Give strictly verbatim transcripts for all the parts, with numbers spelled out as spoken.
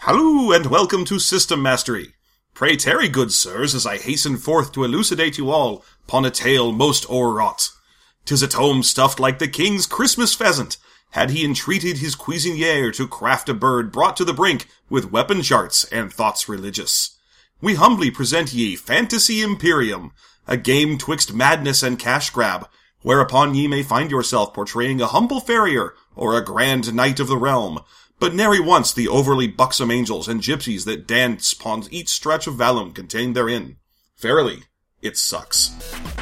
Halloo, and welcome to System Mastery. Pray tarry, good sirs, as I hasten forth to elucidate you all upon a tale most o'erwrought. 'Tis a tome stuffed like the king's Christmas pheasant, had he entreated his cuisinier to craft a bird brought to the brink with weapon charts and thoughts religious. We humbly present ye Fantasy Imperium, a game twixt madness and cash grab, whereupon ye may find yourself portraying a humble farrier or a grand knight of the realm, but nary once the overly buxom angels and gypsies that dance upon each stretch of vallum contained therein. Verily, it sucks.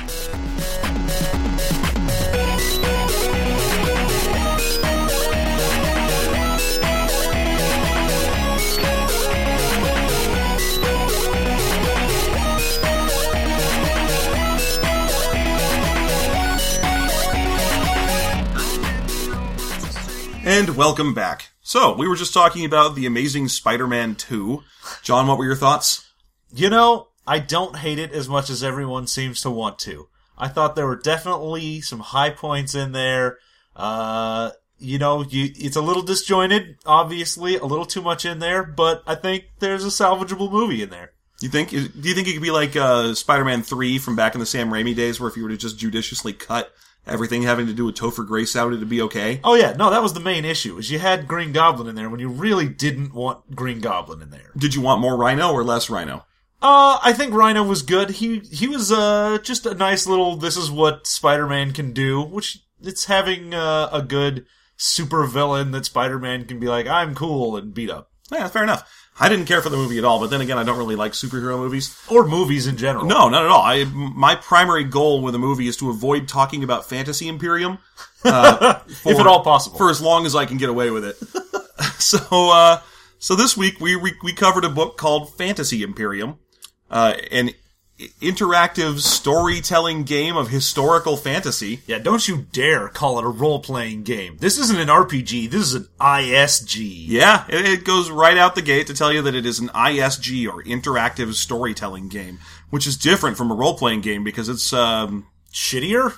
And welcome back. So, we were just talking about The Amazing Spider-Man two. John, what were your thoughts? You know, I don't hate it as much as everyone seems to want to. I thought there were definitely some high points in there. Uh, you know, you, it's a little disjointed, obviously, a little too much in there, but I think there's a salvageable movie in there. You think? Do you think it could be like uh, Spider-Man three from back in the Sam Raimi days, where if you were to just judiciously cut everything having to do with Topher Grace out, it'd be okay? Oh yeah, no, that was the main issue, is you had Green Goblin in there when you really didn't want Green Goblin in there. Did you want more Rhino or less Rhino? Uh, I think Rhino was good. He he was uh just a nice little, this is what Spider-Man can do, which it's having uh, a good super villain that Spider-Man can be like, I'm cool, and beat up. Yeah, fair enough. I didn't care for the movie at all, but then again, I don't really like superhero movies. Or movies in general. No, not at all. I, my primary goal with a movie is to avoid talking about Fantasy Imperium. Uh, for, if at all possible. For as long as I can get away with it. so, uh, so this week we, we, we covered a book called Fantasy Imperium, uh, an interactive storytelling game of historical fantasy. Yeah, don't you dare call it a role-playing game. This isn't an R P G, this is an I S G. Yeah, it, it goes right out the gate to tell you that it is an I S G, or interactive storytelling game, which is different from a role-playing game because it's, um... shittier?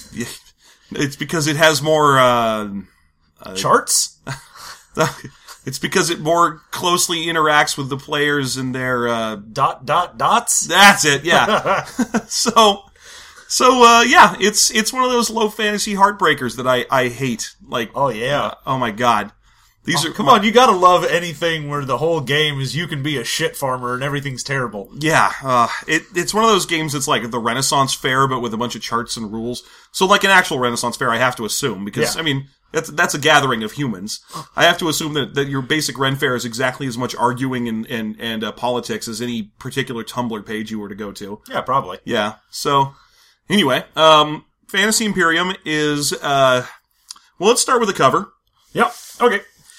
It's because it has more, uh... uh charts? It's because it more closely interacts with the players and their, uh... Dot, dot, dots? That's it, yeah. so, so, uh, yeah, it's, it's one of those low fantasy heartbreakers that I, I hate. Like, oh yeah. Uh, oh my god. These oh, are, come on, you gotta love anything where the whole game is you can be a shit farmer and everything's terrible. Yeah, uh, it, it's one of those games that's like the Renaissance Fair, but with a bunch of charts and rules. So like an actual Renaissance Fair, I have to assume, because, yeah. I mean, That's that's a gathering of humans. I have to assume that, that your basic Ren Fair is exactly as much arguing and and, and uh, politics as any particular Tumblr page you were to go to. Yeah, probably. Yeah. So, anyway, um, Fantasy Imperium is, uh, well, let's start with the cover. Yep. Okay.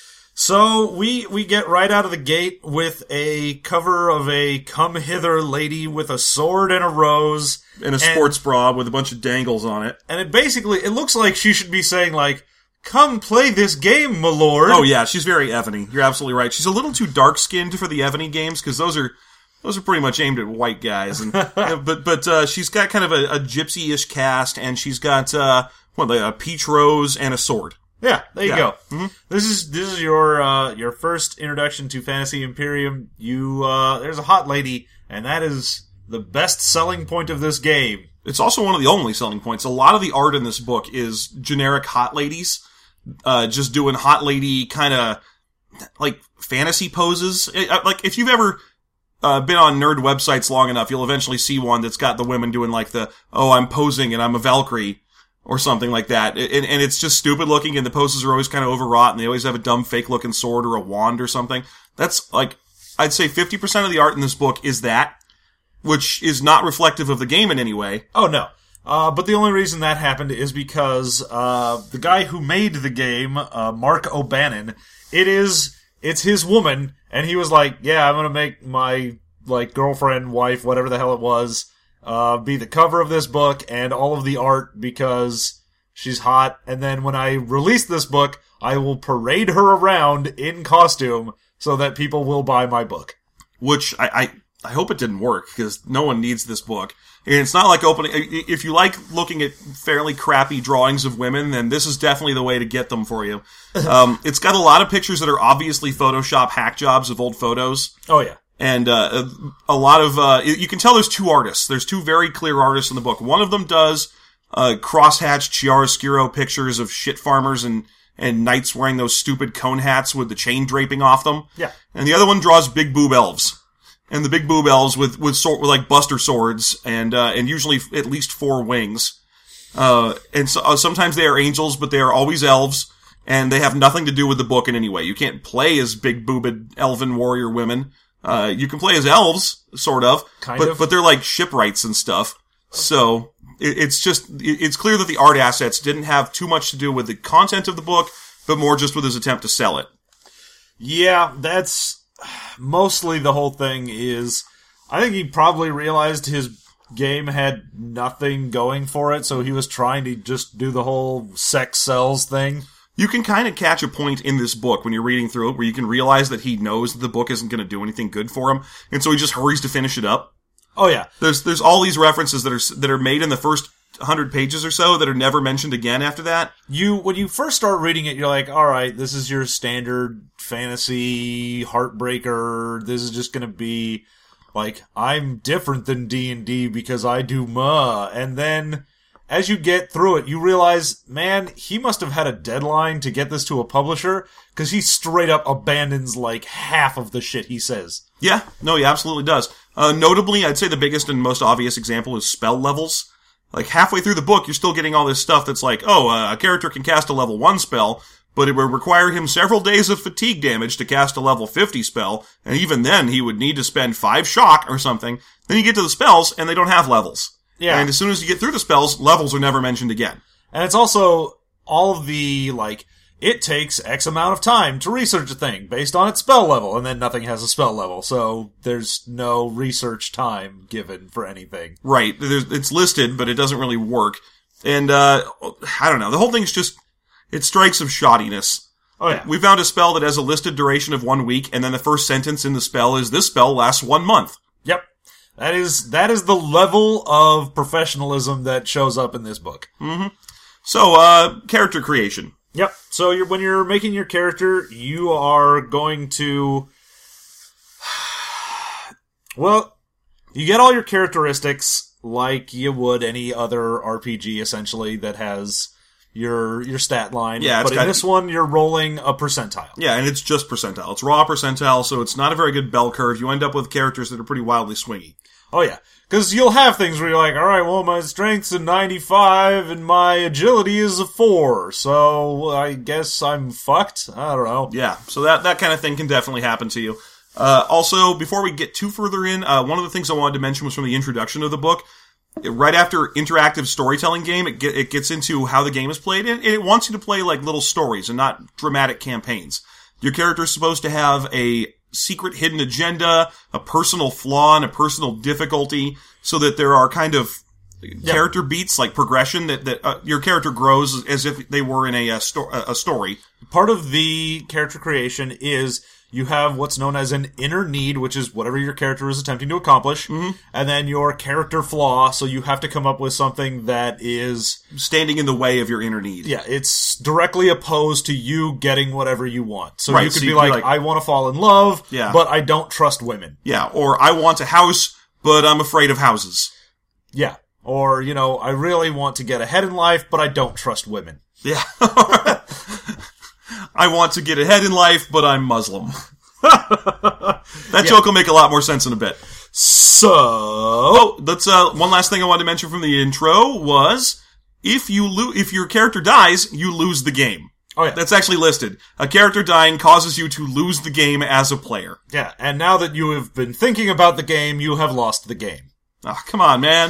So, we, we get right out of the gate with a cover of a come hither lady with a sword and a rose. And a sports and, bra with a bunch of dangles on it. And it basically, it looks like she should be saying like, come play this game, my lord. Oh yeah, she's very Evany. You're absolutely right. She's a little too dark-skinned for the Evany games, because those are those are pretty much aimed at white guys. And but but uh, she's got kind of a, a gypsy-ish cast, and she's got uh, what a peach rose and a sword. Yeah, there you yeah. go. Mm-hmm. This is this is your uh, your first introduction to Fantasy Imperium. You uh, there's a hot lady, and that is the best selling point of this game. It's also one of the only selling points. A lot of the art in this book is generic hot ladies. Uh, just doing hot lady kind of, like, fantasy poses. It, like, if you've ever, uh, been on nerd websites long enough, you'll eventually see one that's got the women doing, like, the, oh, I'm posing and I'm a Valkyrie, or something like that. And, and it's just stupid looking, and the poses are always kind of overwrought, and they always have a dumb fake looking sword or a wand or something. That's, like, I'd say fifty percent of the art in this book is that, which is not reflective of the game in any way. Oh, no. Uh, but the only reason that happened is because, uh, the guy who made the game, uh, Mark O'Bannon, it is, it's his woman, and he was like, yeah, I'm gonna make my, like, girlfriend, wife, whatever the hell it was, uh, be the cover of this book and all of the art because she's hot, and then when I release this book, I will parade her around in costume so that people will buy my book. Which, I, I I hope it didn't work, because no one needs this book. And it's not like opening... If you like looking at fairly crappy drawings of women, then this is definitely the way to get them for you. Um, it's got a lot of pictures that are obviously Photoshop hack jobs of old photos. Oh, yeah. And uh, a lot of... Uh, you can tell there's two artists. There's two very clear artists in the book. One of them does uh, crosshatched chiaroscuro pictures of shit farmers and, and knights wearing those stupid cone hats with the chain draping off them. Yeah. And the other one draws big boob elves. And the big boob elves with, with, sword, with like buster swords and, uh, and usually at least four wings. Uh, and so, uh, sometimes they are angels, but they are always elves, and they have nothing to do with the book in any way. You can't play as big boobed elven warrior women. Uh, you can play as elves, sort of. Kind but, of. But they're like shipwrights and stuff. So, it, it's just, it, it's clear that the art assets didn't have too much to do with the content of the book, but more just with his attempt to sell it. Yeah, that's... Mostly the whole thing is, I think he probably realized his game had nothing going for it, so he was trying to just do the whole sex sells thing. You can kind of catch a point in this book when you're reading through it where you can realize that he knows that the book isn't going to do anything good for him, and so he just hurries to finish it up. Oh yeah. There's there's all these references that are that are made in the first one hundred pages or so that are never mentioned again after that. You when you first start reading it, you're like, all right, this is your standard fantasy heartbreaker. This is just going to be like, I'm different than D and D because I do muh. And then as you get through it, you realize, man, he must have had a deadline to get this to a publisher, because he straight up abandons like half of the shit he says. Yeah, no, he absolutely does. Uh, notably, I'd say the biggest and most obvious example is spell levels. Like, halfway through the book, you're still getting all this stuff that's like, oh, uh, a character can cast a level one spell, but it would require him several days of fatigue damage to cast a level fifty spell, and even then, he would need to spend five shock or something. Then you get to the spells, and they don't have levels. Yeah. And as soon as you get through the spells, levels are never mentioned again. And it's also all of the, like, it takes X amount of time to research a thing based on its spell level, and then nothing has a spell level, so there's no research time given for anything. Right. There's, it's listed, but it doesn't really work. And, uh, I don't know. The whole thing's just, it strikes of shoddiness. Oh yeah. We found a spell that has a listed duration of one week, and then the first sentence in the spell is, this spell lasts one month. Yep. That is, that is the level of professionalism that shows up in this book. Mm-hmm. So, uh, character creation. Yep. So you're, when you're making your character, you are going to, well, you get all your characteristics like you would any other R P G, essentially, that has your your stat line. Yeah, it's but in got- this one, you're rolling a percentile. Yeah, and it's just percentile. It's raw percentile, so it's not a very good bell curve. You end up with characters that are pretty wildly swingy. Oh yeah. Because you'll have things where you're like, alright, well, my strength's a ninety-five and my agility is a four, so I guess I'm fucked? I don't know. Yeah, so that, that kind of thing can definitely happen to you. Uh, also, before we get too further in, uh, one of the things I wanted to mention was from the introduction of the book. Right after interactive storytelling game, it, get, it gets into how the game is played, and it wants you to play like little stories and not dramatic campaigns. Your character's supposed to have a secret hidden agenda, a personal flaw, and a personal difficulty, so that there are kind of Yeah. character beats, like progression, that, that uh, your character grows as if they were in a, a, sto- a story. Part of the character creation is you have what's known as an inner need, which is whatever your character is attempting to accomplish, Mm-hmm. and then your character flaw, so you have to come up with something that is, Standing in the way of your inner need. yeah, it's directly opposed to you getting whatever you want. So Right, you could so be you could be like, like- I want to fall in love, Yeah. but I don't trust women. Yeah, or I want a house, but I'm afraid of houses. Yeah. Or, you know, I really want to get ahead in life, but I don't trust women. Yeah. I want to get ahead in life, but I'm Muslim. That joke will make a lot more sense in a bit. So, Oh, that's uh, one last thing I wanted to mention from the intro was if you lo- if your character dies, you lose the game. oh yeah, That's actually listed. A character dying causes you to lose the game as a player. yeah. And now that you have been thinking about the game, you have lost the game. Oh, come on, man.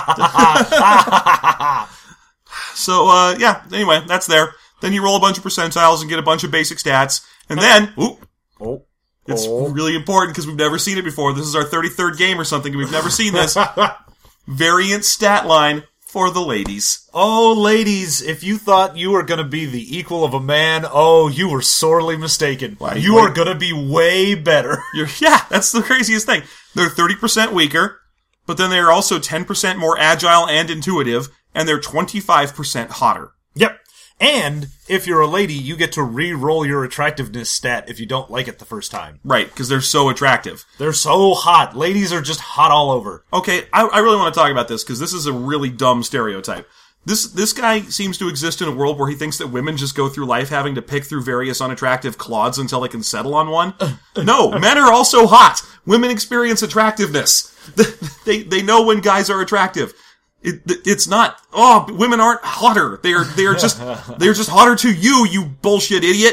So, uh, yeah, anyway, that's there. Then you roll a bunch of percentiles and get a bunch of basic stats. And then, ooh, Oh, it's oh. really important because we've never seen it before. This is our thirty-third game or something, and we've never seen this. Variant stat line, for the ladies. Oh, ladies, if you thought you were going to be the equal of a man, oh, you were sorely mistaken. Why, you why- are going to be way better. You're, yeah, that's the craziest thing. They're thirty percent weaker, but then they are also ten percent more agile and intuitive, and they're twenty-five percent hotter. Yep. And if you're a lady, you get to re-roll your attractiveness stat if you don't like it the first time. Right, because they're so attractive. They're so hot. Ladies are just hot all over. Okay, I, I really want to talk about this, because this is a really dumb stereotype. This this guy seems to exist in a world where he thinks that women just go through life having to pick through various unattractive clods until they can settle on one. No, men are also hot. Women experience attractiveness. They they know when guys are attractive. It, it's not. Oh, women aren't hotter. They are. They are just. They're just hotter to you. You bullshit idiot.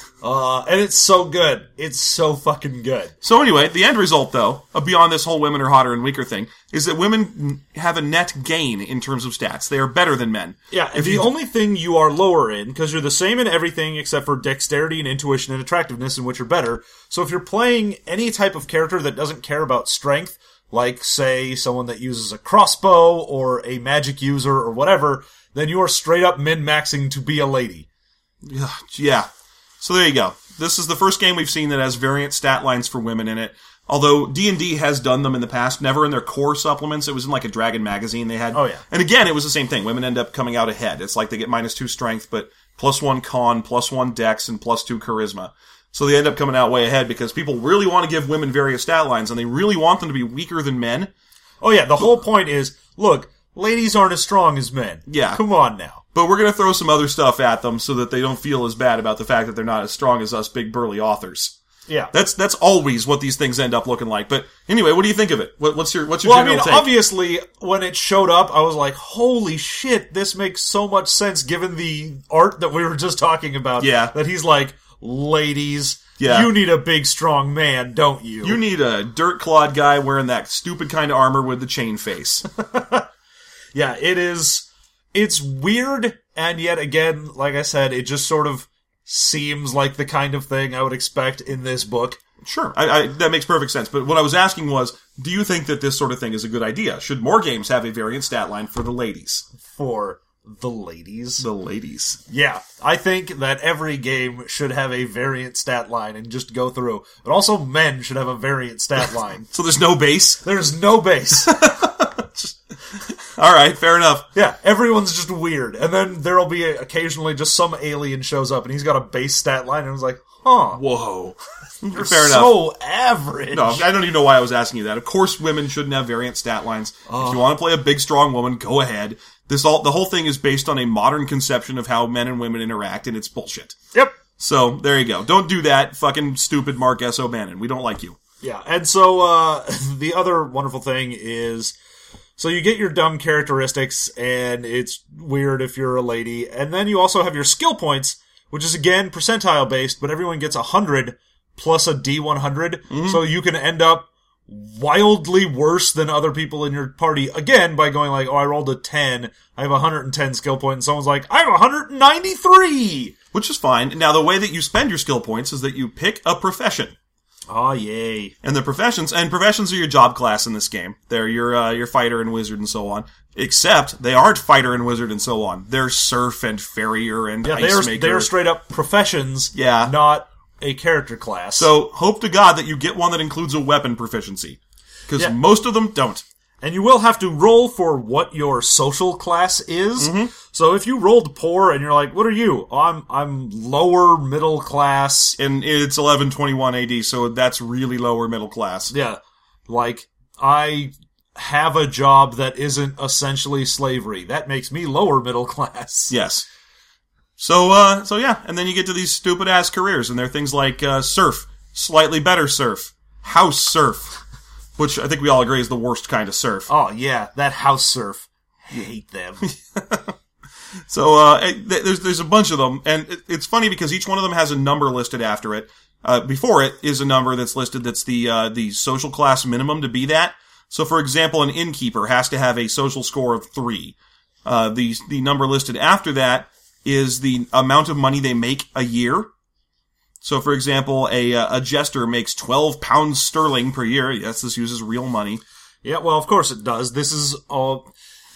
Uh, and it's so good. It's so fucking good. So anyway, the end result, though, of beyond this whole women are hotter and weaker thing, is that women have a net gain in terms of stats. They are better than men. Yeah, and the only thing you are lower in, because you're the same in everything except for dexterity and intuition and attractiveness, in which you're better. So if you're playing any type of character that doesn't care about strength, like, say, someone that uses a crossbow or a magic user or whatever, then you are straight up min-maxing to be a lady. Yeah. So there you go. This is the first game we've seen that has variant stat lines for women in it. Although D and D has done them in the past, never in their core supplements. It was in like a Dragon magazine they had. Oh, yeah. And again, it was the same thing. Women end up coming out ahead. It's like they get minus two strength, but plus one con, plus one dex, and plus two charisma. So they end up coming out way ahead because people really want to give women various stat lines, and they really want them to be weaker than men. Oh, yeah, the whole point is, look, ladies aren't as strong as men. Yeah. Come on now. But we're going to throw some other stuff at them so that they don't feel as bad about the fact that they're not as strong as us big burly authors. Yeah. That's that's always what these things end up looking like. But anyway, what do you think of it? What, what's your what's your Well, I general mean, take? obviously, when it showed up, I was like, holy shit, this makes so much sense given the art that we were just talking about. Yeah. That he's like, ladies, Yeah. you need a big, strong man, don't you? You need a dirt clawed guy wearing that stupid kind of armor with the chain face. Yeah, it is. It's weird, and yet again, like I said, it just sort of seems like the kind of thing I would expect in this book. Sure, I, I, that makes perfect sense. But what I was asking was, do you think that this sort of thing is a good idea? Should more games have a variant stat line for the ladies? For the ladies. The ladies. Yeah, I think that every game should have a variant stat line and just go through. But also men should have a variant stat line. So there's no base? There's no base. All right, fair enough. Yeah, everyone's just weird. And then there'll be a, occasionally just some alien shows up and he's got a base stat line and I was like, huh. Whoa. You're fair enough. so average. No, I don't even know why I was asking you that. Of course women shouldn't have variant stat lines. Oh. If you want to play a big, strong woman, go ahead. This all the whole thing is based on a modern conception of how men and women interact, and it's bullshit. Yep. So, there you go. Don't do that, fucking stupid Mark S. O'Bannon. We don't like you. Yeah, and so uh, the other wonderful thing is, so you get your dumb characteristics, and it's weird if you're a lady, and then you also have your skill points, which is again percentile based, but everyone gets one hundred plus a D one hundred, mm-hmm. So you can end up wildly worse than other people in your party, again, by going like, oh, I rolled a ten, I have one hundred ten skill points, and someone's like, I have one hundred ninety-three! Which is fine. Now, the way that you spend your skill points is that you pick a profession. Oh, yay. And the professions, and professions are your job class in this game. They're your, uh, your fighter and wizard and so on. Except, they aren't fighter and wizard and so on. They're serf and farrier and yeah, ice they're, maker. they're straight up professions, Yeah. not a character class. So, hope to God that you get one that includes a weapon proficiency. Because Yeah. most of them don't. And you will have to roll for what your social class is. Mm-hmm. So if you rolled poor and you're like, what are you? Oh, I'm I'm lower middle class. And it's eleven twenty-one A D, so that's really lower middle class. Yeah. Like, I have a job that isn't essentially slavery. That makes me lower middle class. Yes. So, uh, so yeah, and then you get to these stupid-ass careers, and they're things like, uh, serf, slightly better serf, house serf, which I think we all agree is the worst kind of serf. Oh, yeah, that house serf. Hate them. So, uh, it- there's, there's a bunch of them, and it, it's funny because each one of them has a number listed after it. Uh, before it is a number that's listed that's the, uh, the social class minimum to be that. So, for example, an innkeeper has to have a social score of three. Uh, the, the number listed after that is the amount of money they make a year. So, for example, a, uh, a jester makes twelve pounds sterling per year. Yes, this uses real money. Yeah, well, of course it does. This is all...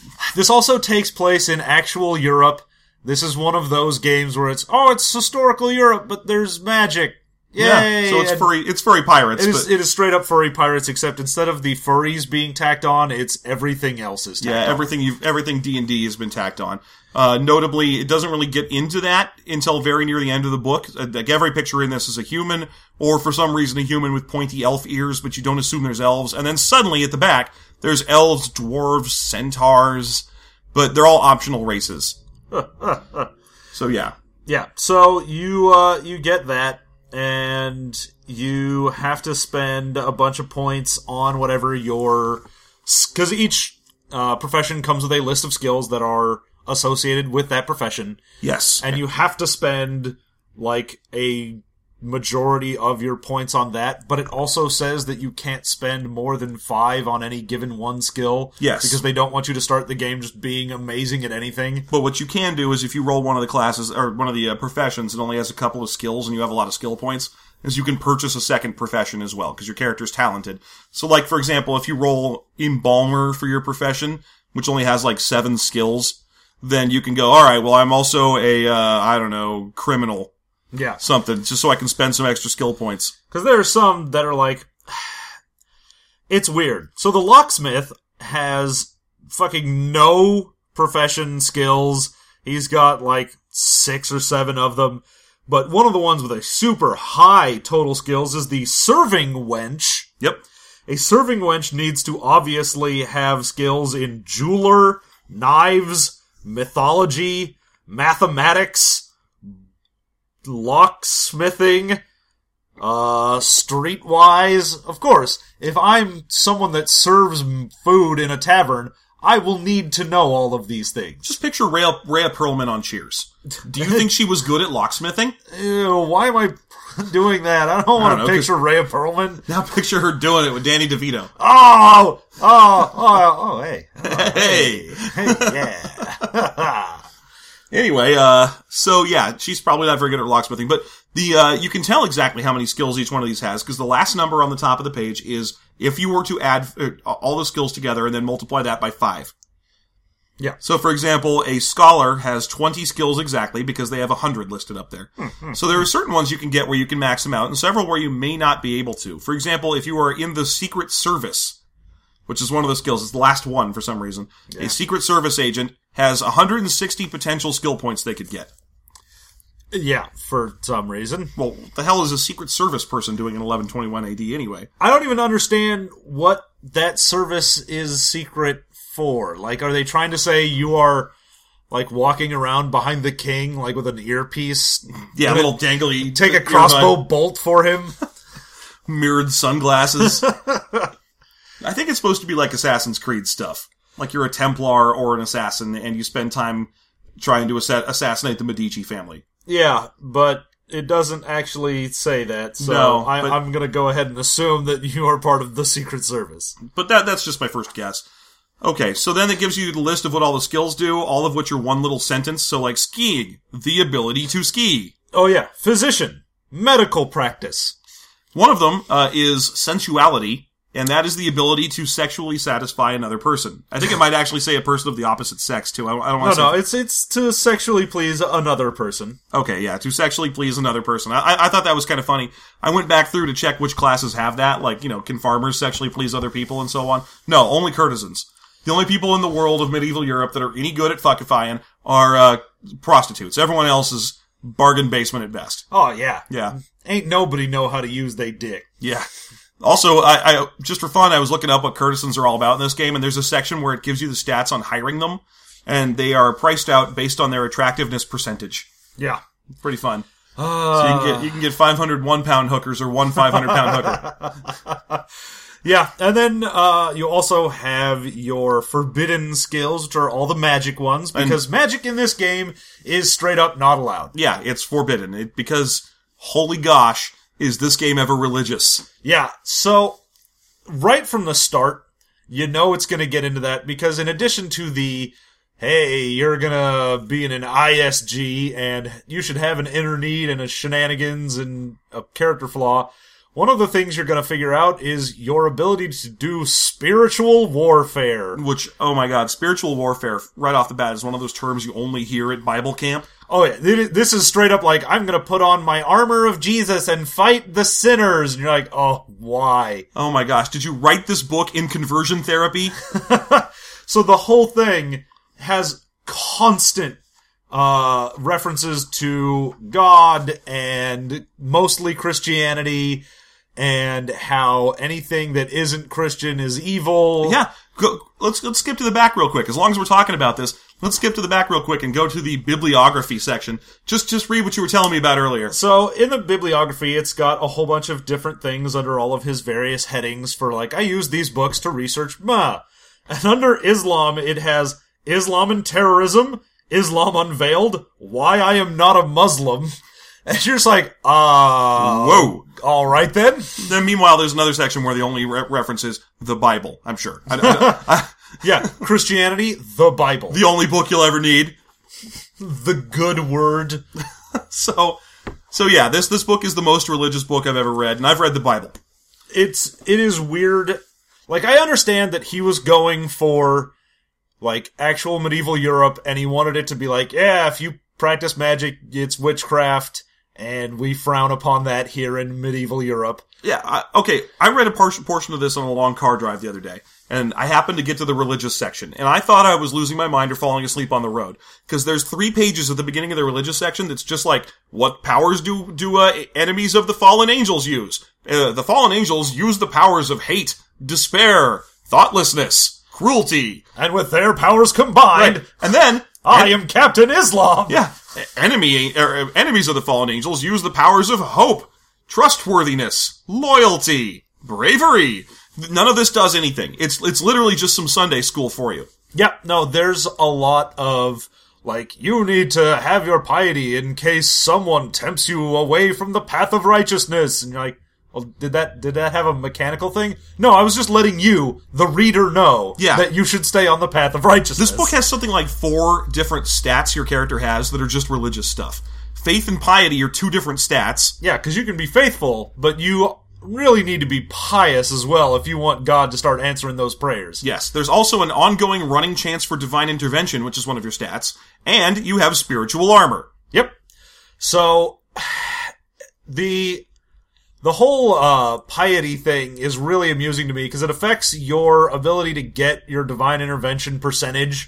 This also takes place in actual Europe. This is one of those games where it's, oh, it's historical Europe, but there's magic. Yay! Yeah, so it's And furry, it's furry pirates. It is, but, it is straight up furry pirates, except instead of the furries being tacked on, it's everything else is tacked yeah, on. everything you've, everything D and D has been tacked on. Uh, notably, it doesn't really get into that until very near the end of the book. Uh, Like every picture in this is a human, or for some reason a human with pointy elf ears, but you don't assume there's elves. And then suddenly at the back, there's elves, dwarves, centaurs, but they're all optional races. So yeah. Yeah, so you, uh, you get that, and you have to spend a bunch of points on whatever your... Because each uh, profession comes with a list of skills that are associated with that profession. Yes. And you have to spend, like, a majority of your points on that, but it also says that you can't spend more than five on any given one skill. Yes. Because they don't want you to start the game just being amazing at anything. But what you can do is if you roll one of the classes, or one of the uh, professions, it only has a couple of skills and you have a lot of skill points, is you can purchase a second profession as well, because your character's talented. So like, for example, if you roll Embalmer for your profession, which only has like seven skills, then you can go, alright, well I'm also a, uh, I don't know, criminal. Yeah. Something, just so I can spend some extra skill points. Because there are some that are like... It's weird. So the locksmith has fucking no profession skills. He's got like six or seven of them. But one of the ones with a super high total skills is the serving wench. Yep. A serving wench needs to obviously have skills in jeweler, knives, mythology, mathematics, locksmithing, uh, streetwise. Of course, if I'm someone that serves food in a tavern, I will need to know all of these things. Just picture Rhea, Rhea Perlman on Cheers. Do you think she was good at locksmithing? Ew, why am I doing that? I don't want don't to know, picture Rhea Perlman. Now picture her doing it with Danny DeVito. Oh! Oh! Oh! Oh! Hey! Oh, Hey! hey! Yeah! Anyway, uh, so yeah, she's probably not very good at locksmithing, but the, uh, you can tell exactly how many skills each one of these has, because the last number on the top of the page is if you were to add uh, all the skills together and then multiply that by five. Yeah. So, for example, a scholar has twenty skills exactly because they have one hundred listed up there. So there are certain ones you can get where you can max them out, and several where you may not be able to. For example, if you are in the Secret Service, which is one of the skills, it's the last one for some reason, yeah. A Secret Service agent has one hundred sixty potential skill points they could get. Yeah, for some reason. Well, what the hell is a Secret Service person doing in eleven twenty-one A D anyway? I don't even understand what that service is secret for. Like, are they trying to say you are, like, walking around behind the king, like, with an earpiece? Yeah, a little dangly... Take a crossbow bolt for him? Mirrored sunglasses. I think it's supposed to be like Assassin's Creed stuff. Like you're a Templar or an assassin, and you spend time trying to ass- assassinate the Medici family. Yeah, but it doesn't actually say that, so no, I, but, I'm going to go ahead and assume that you are part of the Secret Service. But that that's just my first guess. Okay, so then it gives you the list of what all the skills do, all of which are one little sentence. So like skiing, the ability to ski. Oh yeah, physician, medical practice. One of them uh, is sensuality. And that is the ability to sexually satisfy another person. I think it might actually say a person of the opposite sex, too. I don't, I don't want no, to No, no, it's it's to sexually please another person. Okay, yeah, to sexually please another person. I, I thought that was kind of funny. I went back through to check which classes have that. Like, you know, can farmers sexually please other people and so on? No, only courtesans. The only people in the world of medieval Europe that are any good at fuckifying are uh, prostitutes. Everyone else is bargain basement at best. Oh, yeah. Yeah. Ain't nobody know how to use they dick. Yeah. Also, I, I just for fun, I was looking up what courtesans are all about in this game, and there's a section where it gives you the stats on hiring them, and they are priced out based on their attractiveness percentage. Yeah. Pretty fun. Uh... So you can get you can get five hundred one-pound hookers or one five hundred pound hooker. Yeah, and then uh, you also have your forbidden skills, which are all the magic ones, because and, magic in this game is straight up not allowed. Yeah, it's forbidden, it, because, holy gosh, is this game ever religious? Yeah, so, right from the start, you know it's going to get into that, because in addition to the, hey, you're going to be in an I S G, and you should have an inner need and a shenanigans and a character flaw, one of the things you're going to figure out is your ability to do spiritual warfare. Which, oh my god, spiritual warfare, right off the bat, is one of those terms you only hear at Bible camp. Oh yeah, this is straight up like, I'm going to put on my armor of Jesus and fight the sinners. And you're like, oh, why? Oh my gosh, did you write this book in conversion therapy? So the whole thing has constant uh references to God and mostly Christianity, and how anything that isn't Christian is evil. Yeah, go, let's let's skip to the back real quick. As long as we're talking about this, let's skip to the back real quick and go to the bibliography section. Just just read what you were telling me about earlier. So in the bibliography, it's got a whole bunch of different things under all of his various headings for, like, I use these books to research Ma. And under Islam, it has Islam and Terrorism, Islam Unveiled, Why I Am Not a Muslim. And you're just like, uh... Whoa. All right, then. Then, meanwhile, there's another section where the only re- reference is the Bible, I'm sure. I, I, I, yeah, Christianity, the Bible. The only book you'll ever need. The good word. so, so yeah, this this book is the most religious book I've ever read, and I've read the Bible. It's, it is weird. Like, I understand that he was going for, like, actual medieval Europe, and he wanted it to be like, yeah, if you practice magic, it's witchcraft, and we frown upon that here in medieval Europe. Yeah, I, okay, I read a portion, portion of this on a long car drive the other day, and I happened to get to the religious section, and I thought I was losing my mind or falling asleep on the road, because there's three pages at the beginning of the religious section that's just like, what powers do, do uh, enemies of the fallen angels use? Uh, the fallen angels use the powers of hate, despair, thoughtlessness, cruelty. And with their powers combined... Right. And then... I am Captain Islam! Yeah. Enemy, er, enemies of the fallen angels use the powers of hope, trustworthiness, loyalty, bravery. None of this does anything. It's it's literally just some Sunday school for you. Yeah, no, there's a lot of, like, you need to have your piety in case someone tempts you away from the path of righteousness. And you're like, well, did that did that have a mechanical thing? No, I was just letting you, the reader, know yeah. that you should stay on the path of righteousness. This book has something like four different stats your character has that are just religious stuff. Faith and piety are two different stats. Yeah, because you can be faithful, but you really need to be pious as well if you want God to start answering those prayers. Yes, there's also an ongoing running chance for divine intervention, which is one of your stats, and you have spiritual armor. Yep. So, the... The whole uh, piety thing is really amusing to me because it affects your ability to get your divine intervention percentage.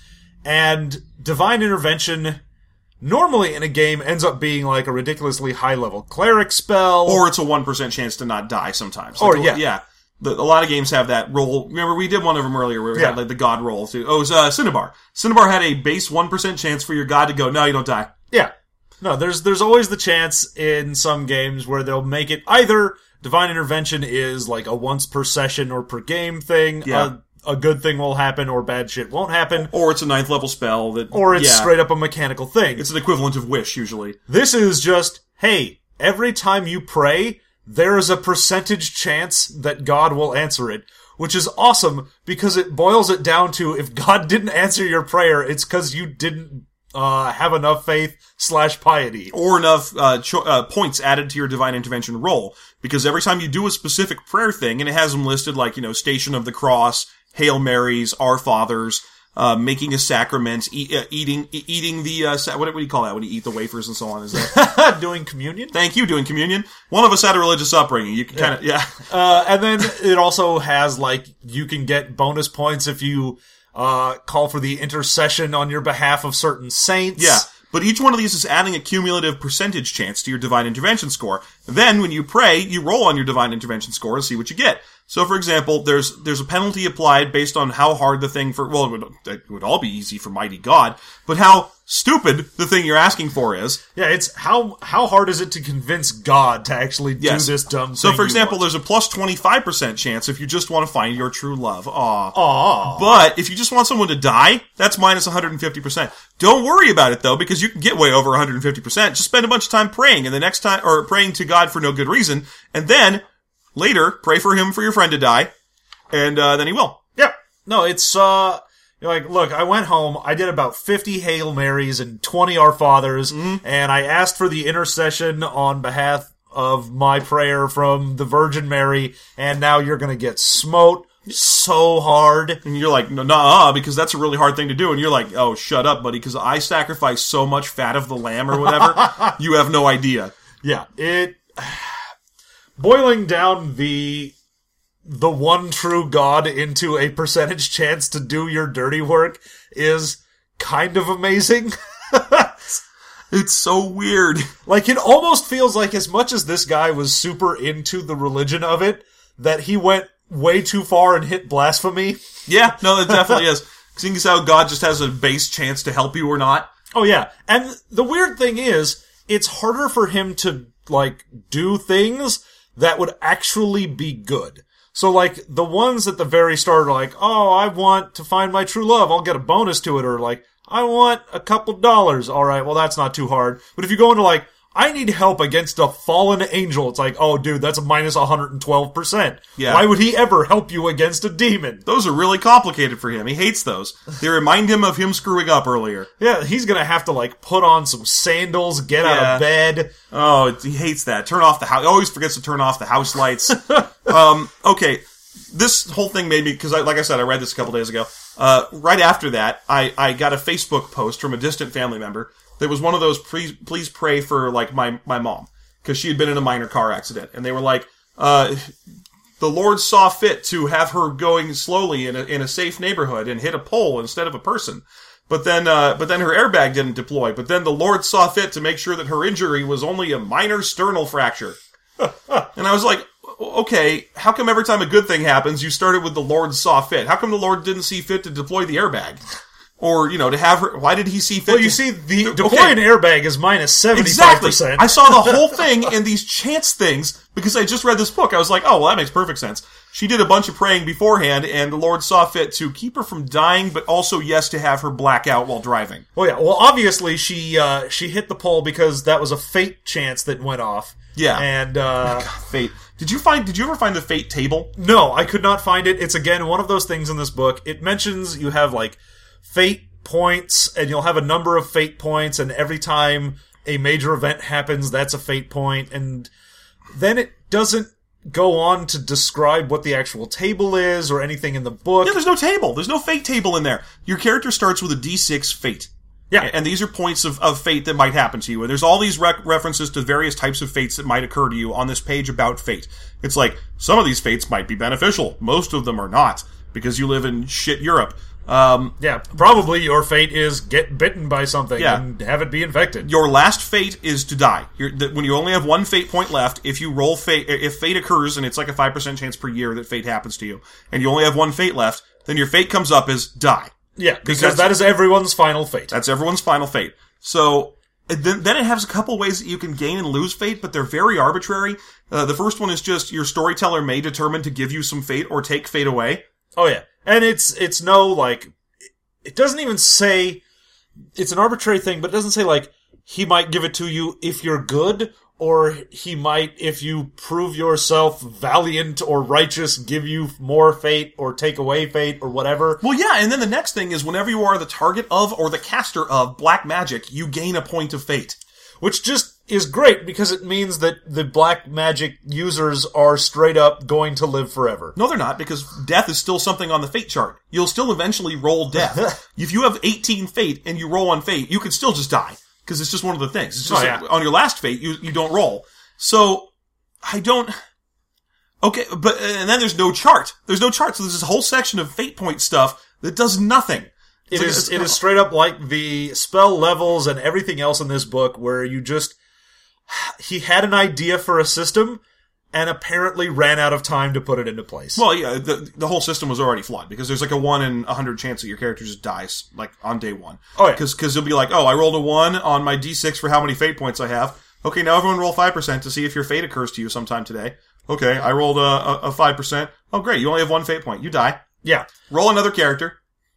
And divine intervention normally in a game ends up being like a ridiculously high level cleric spell. Or it's a one percent chance to not die sometimes. Or, like, yeah. Yeah. The, a lot of games have that roll. Remember, we did one of them earlier where we yeah. had like the god roll. Too. Oh, it was uh, Cinnabar. Cinnabar had a base one percent chance for your god to go, no, you don't die. Yeah. No, there's there's always the chance in some games where they'll make it either divine intervention is like a once per session or per game thing, yeah. a, a good thing will happen or bad shit won't happen. Or it's a ninth level spell that... Or it's yeah. straight up a mechanical thing. It's an equivalent of Wish, usually. This is just, hey, every time you pray, there is a percentage chance that God will answer it. Which is awesome, because it boils it down to, if God didn't answer your prayer, it's because you didn't Uh, have enough faith slash piety. Or enough uh, cho- uh, points added to your divine intervention roll. Because every time you do a specific prayer thing, and it has them listed like, you know, Station of the Cross, Hail Marys, Our Fathers, uh, making a sacrament, e- uh, eating e- eating the, uh, sa- what, what do you call that when you eat the wafers and so on? Is that doing communion? Thank you, doing communion. One of us had a religious upbringing. You can kind of, yeah. yeah. Uh, and then it also has, like, you can get bonus points if you Uh, call for the intercession on your behalf of certain saints. Yeah, but each one of these is adding a cumulative percentage chance to your divine intervention score. Then, when you pray, you roll on your divine intervention score to see what you get. So, for example, there's there's a penalty applied based on how hard the thing for, well, it would, it would all be easy for mighty God, but how stupid the thing you're asking for is. Yeah, it's how how hard is it to convince God to actually do yes. this dumb thing? So, for example, want? there's a plus twenty-five percent chance if you just want to find your true love. Aw. Aw. But if you just want someone to die, that's minus one hundred fifty percent. Don't worry about it, though, because you can get way over one hundred fifty percent. Just spend a bunch of time praying, and the next time, or praying to God for no good reason, and then, later, pray for him for your friend to die, and uh, then he will. Yep. No, it's, uh... You're like, look, I went home, I did about fifty Hail Marys and twenty Our Fathers, mm-hmm. and I asked for the intercession on behalf of my prayer from the Virgin Mary, and now you're going to get smote so hard. And you're like, no, nah, because that's a really hard thing to do. And you're like, oh, shut up, buddy, because I sacrifice so much fat of the lamb or whatever, you have no idea. Yeah, it... Boiling down the the one true God into a percentage chance to do your dirty work is kind of amazing. It's so weird. Like, it almost feels like as much as this guy was super into the religion of it, that he went way too far and hit blasphemy. Yeah, no, it definitely is. Seeing as how God just has a base chance to help you or not. Oh, yeah. And the weird thing is, it's harder for him to, like, do things that would actually be good. So, like, the ones at the very start are like, oh, I want to find my true love, I'll get a bonus to it, or like, I want a couple dollars. Alright, well, that's not too hard. But if you go into, like, I need help against a fallen angel, it's like, oh, dude, that's a minus one hundred twelve percent. Yeah. Why would he ever help you against a demon? Those are really complicated for him. He hates those. They remind him of him screwing up earlier. Yeah, he's gonna have to, like, put on some sandals, get out Yeah. of bed. Oh, it- he hates that. Turn off the house. He always forgets to turn off the house lights. um, okay. This whole thing made me, because I, like I said, I read this a couple days ago. Uh, right after that, I, I got a Facebook post from a distant family member that was one of those, please, please pray for, like, my, my mom. Because she had been in a minor car accident. And they were like, uh, the Lord saw fit to have her going slowly in a, in a safe neighborhood and hit a pole instead of a person. But then, uh, but then her airbag didn't deploy. But then the Lord saw fit to make sure that her injury was only a minor sternal fracture. And I was like, okay, how come every time a good thing happens, you started with the Lord saw fit? How come the Lord didn't see fit to deploy the airbag? Or, you know, to have her, why did he see fit Well, you to, see, the Okay. deploy an airbag is minus seventy-five Exactly. percent. I saw the whole thing in these chance things because I just read this book. I was like, oh, well, that makes perfect sense. She did a bunch of praying beforehand, and the Lord saw fit to keep her from dying, but also, yes, to have her black out while driving. Well, yeah. Well, obviously, she uh, she hit the pole because that was a fate chance that went off. Yeah. And, uh... Fate. Did you find, did you ever find the fate table? No, I could not find it. It's, again, one of those things in this book. It mentions you have, like, fate points, and you'll have a number of fate points, and every time a major event happens, that's a fate point, and then it doesn't go on to describe what the actual table is or anything in the book. Yeah, there's no table. There's no fate table in there. Your character starts with a D six fate. Yeah. And these are points of, of fate that might happen to you. And there's all these rec- references to various types of fates that might occur to you on this page about fate. It's like, some of these fates might be beneficial. Most of them are not, because you live in shit Europe. Um, Yeah, probably your fate is get bitten by something Yeah. and have it be infected. your last fate is to die. You're, the, when you only have one fate point left, if you roll fate, if fate occurs, and it's like a five percent chance per year that fate happens to you, and you only have one fate left, then your fate comes up as die. Yeah, because that's- that is everyone's final fate. That's everyone's final fate. So, then, then it has a couple ways that you can gain and lose fate, but they're very arbitrary. Uh, the first one is just your storyteller may determine to give you some fate or take fate away. Oh yeah, and it's it's no like it doesn't even say it's an arbitrary thing, but it doesn't say like he might give it to you if you're good, or he might, if you prove yourself valiant or righteous, give you more fate or take away fate or whatever. Well, yeah, and then the next thing is whenever you are the target of or the caster of black magic, you gain a point of fate. Which just is great because it means that the black magic users are straight up going to live forever. No, they're not, because death is still something on the fate chart. You'll still eventually roll death. If you have eighteen fate and you roll on fate, you could still just die. Because it's just one of the things. It's just Oh, yeah. like, on your last fate, you, you don't roll. So, I don't... Okay, but, and then there's no chart. There's no chart, so there's this whole section of fate point stuff that does nothing. It It's like- is it's- it is straight up like the spell levels and everything else in this book where you just... He had an idea for a system and apparently ran out of time to put it into place. Well, yeah, the the whole system was already flawed because there's like a one in a hundred chance that your character just dies like on day one. Oh, yeah. Because because you'll be like, oh, I rolled a one on my d six for how many fate points I have. Okay, now everyone roll five percent to see if your fate occurs to you sometime today. Okay, I rolled a a, a five percent. Oh, great, you only have one fate point. You die. Yeah. Roll another character.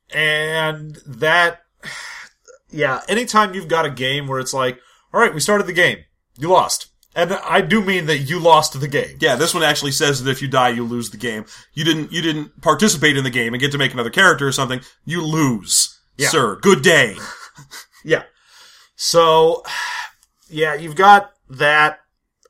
And that... Yeah, anytime you've got a game where it's like, alright, we started the game. You lost. And I do mean that you lost the game. Yeah, this one actually says that if you die, you lose the game. You didn't you didn't participate in the game and get to make another character or something. You lose, Yeah. sir. Good day. Yeah. So, yeah, you've got that.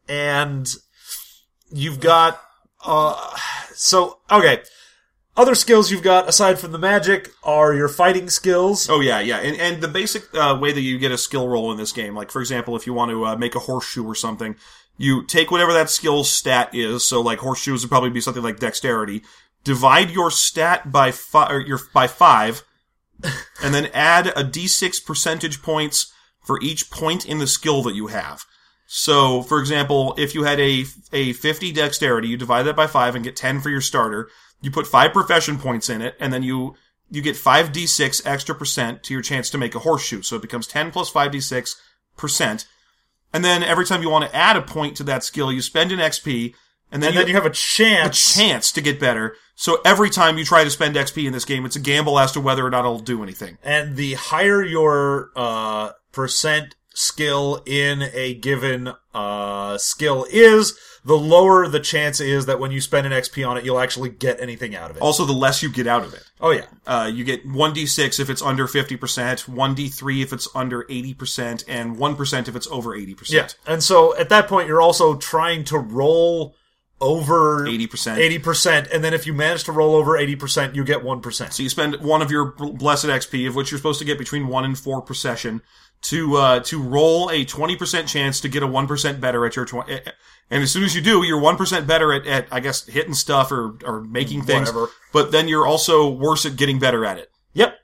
and you've got, uh, so, okay. Other skills you've got, aside from the magic, are your fighting skills. Oh, yeah, yeah. And, and the basic uh, way that you get a skill roll in this game, like, for example, if you want to uh, make a horseshoe or something, you take whatever that skill stat is, so, like, horseshoes would probably be something like dexterity, divide your stat by, fi- or your, by five, and then add a d six percentage points for each point in the skill that you have. So, for example, if you had a, a fifty dexterity, you divide that by five and get ten for your starter. You put five profession points in it, and then you, you get five d six extra percent to your chance to make a horseshoe. So it becomes ten plus five d six percent. And then every time you want to add a point to that skill, you spend an X P, and then, And you, then you have a chance. a chance to get better. So every time you try to spend X P in this game, it's a gamble as to whether or not it'll do anything. And the higher your uh, percent skill in a given uh, skill is, the lower the chance is that when you spend an X P on it, you'll actually get anything out of it. Also, the less you get out of it. Oh, yeah. Uh, you get one d six if it's under fifty percent, one d three if it's under eighty percent, and one percent if it's over eighty percent. Yeah. And so at that point, you're also trying to roll over eighty percent. eighty percent, and then if you manage to roll over eighty percent, you get one percent. So you spend one of your blessed X P, of which you're supposed to get between one and four per session, to uh, to roll a twenty percent chance to get a one percent better at your twenty. And as soon as you do, you're one percent better at, at, I guess, hitting stuff or, or making things. Whatever. But then you're also worse at getting better at it. Yep.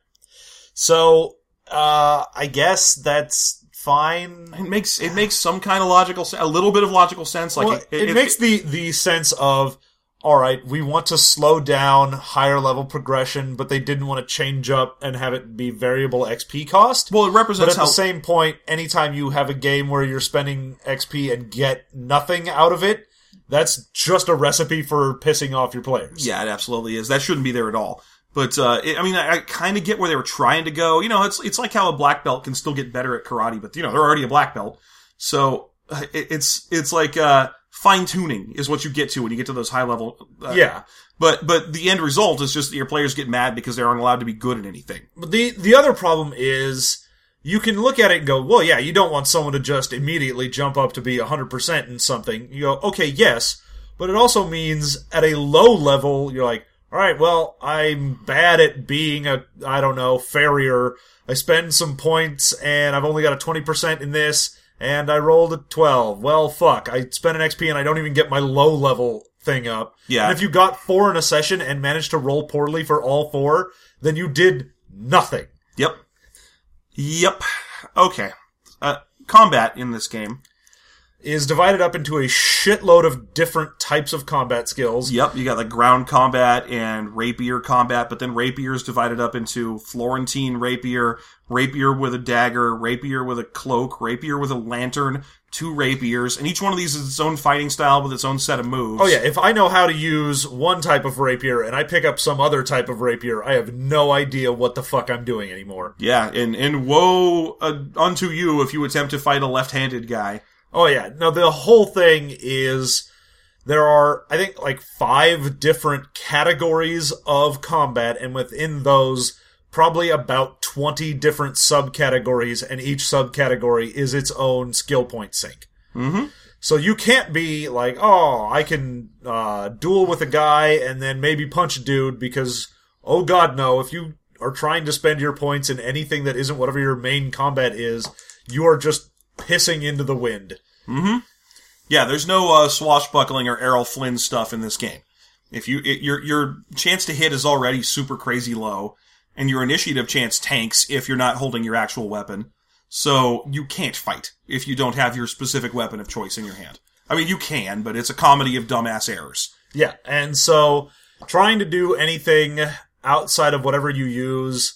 So, uh, I guess that's fine. It makes it makes some kind of logical sense, a little bit of logical sense. Like Well, it, it makes the, the sense of, all right, we want to slow down higher level progression, but they didn't want to change up and have it be variable X P cost. Well, it But represents at how the same point, anytime you have a game where you're spending X P and get nothing out of it, that's just a recipe for pissing off your players. Yeah, it absolutely is. That shouldn't be there at all. But, uh, it, I mean, I, I kind of get where they were trying to go. You know, it's it's like how a black belt can still get better at karate, but, you know, they're already a black belt. So, uh, it, it's it's like uh, fine-tuning is what you get to when you get to those high-level... Uh, Yeah. But but the end result is just that your players get mad because they aren't allowed to be good at anything. But the, the other problem is, you can look at it and go, well, yeah, you don't want someone to just immediately jump up to be one hundred percent in something. You go, okay, yes, but it also means at a low level, you're like, all right, well, I'm bad at being a, I don't know, farrier. I spend some points, and I've only got a twenty percent in this, and I rolled a twelve. Well, fuck, I spent an X P, and I don't even get my low-level thing up. Yeah. And if you got four in a session and managed to roll poorly for all four, then you did nothing. Yep. Yep. Okay. Uh, combat in this game. Is divided up into a shitload of different types of combat skills. Yep, you got like ground combat and rapier combat, but then rapier is divided up into Florentine rapier, rapier with a dagger, rapier with a cloak, rapier with a lantern, two rapiers, and each one of these is its own fighting style with its own set of moves. Oh yeah, if I know how to use one type of rapier and I pick up some other type of rapier, I have no idea what the fuck I'm doing anymore. Yeah, and, and woe uh, unto you if you attempt to fight a left-handed guy. Oh yeah, no, the whole thing is, there are, I think, like five different categories of combat, and within those, probably about twenty different subcategories, and each subcategory is its own skill point sink. Mm-hmm. So you can't be like, oh, I can uh, duel with a guy and then maybe punch a dude, because, oh god, no, if you are trying to spend your points in anything that isn't whatever your main combat is, you are just pissing into the wind. Mm-hmm. Yeah, there's no uh, swashbuckling or Errol Flynn stuff in this game. If you it, your your chance to hit is already super crazy low, and your initiative chance tanks if you're not holding your actual weapon. So you can't fight if you don't have your specific weapon of choice in your hand. I mean, you can, but it's a comedy of dumbass errors. Yeah, and so trying to do anything outside of whatever you use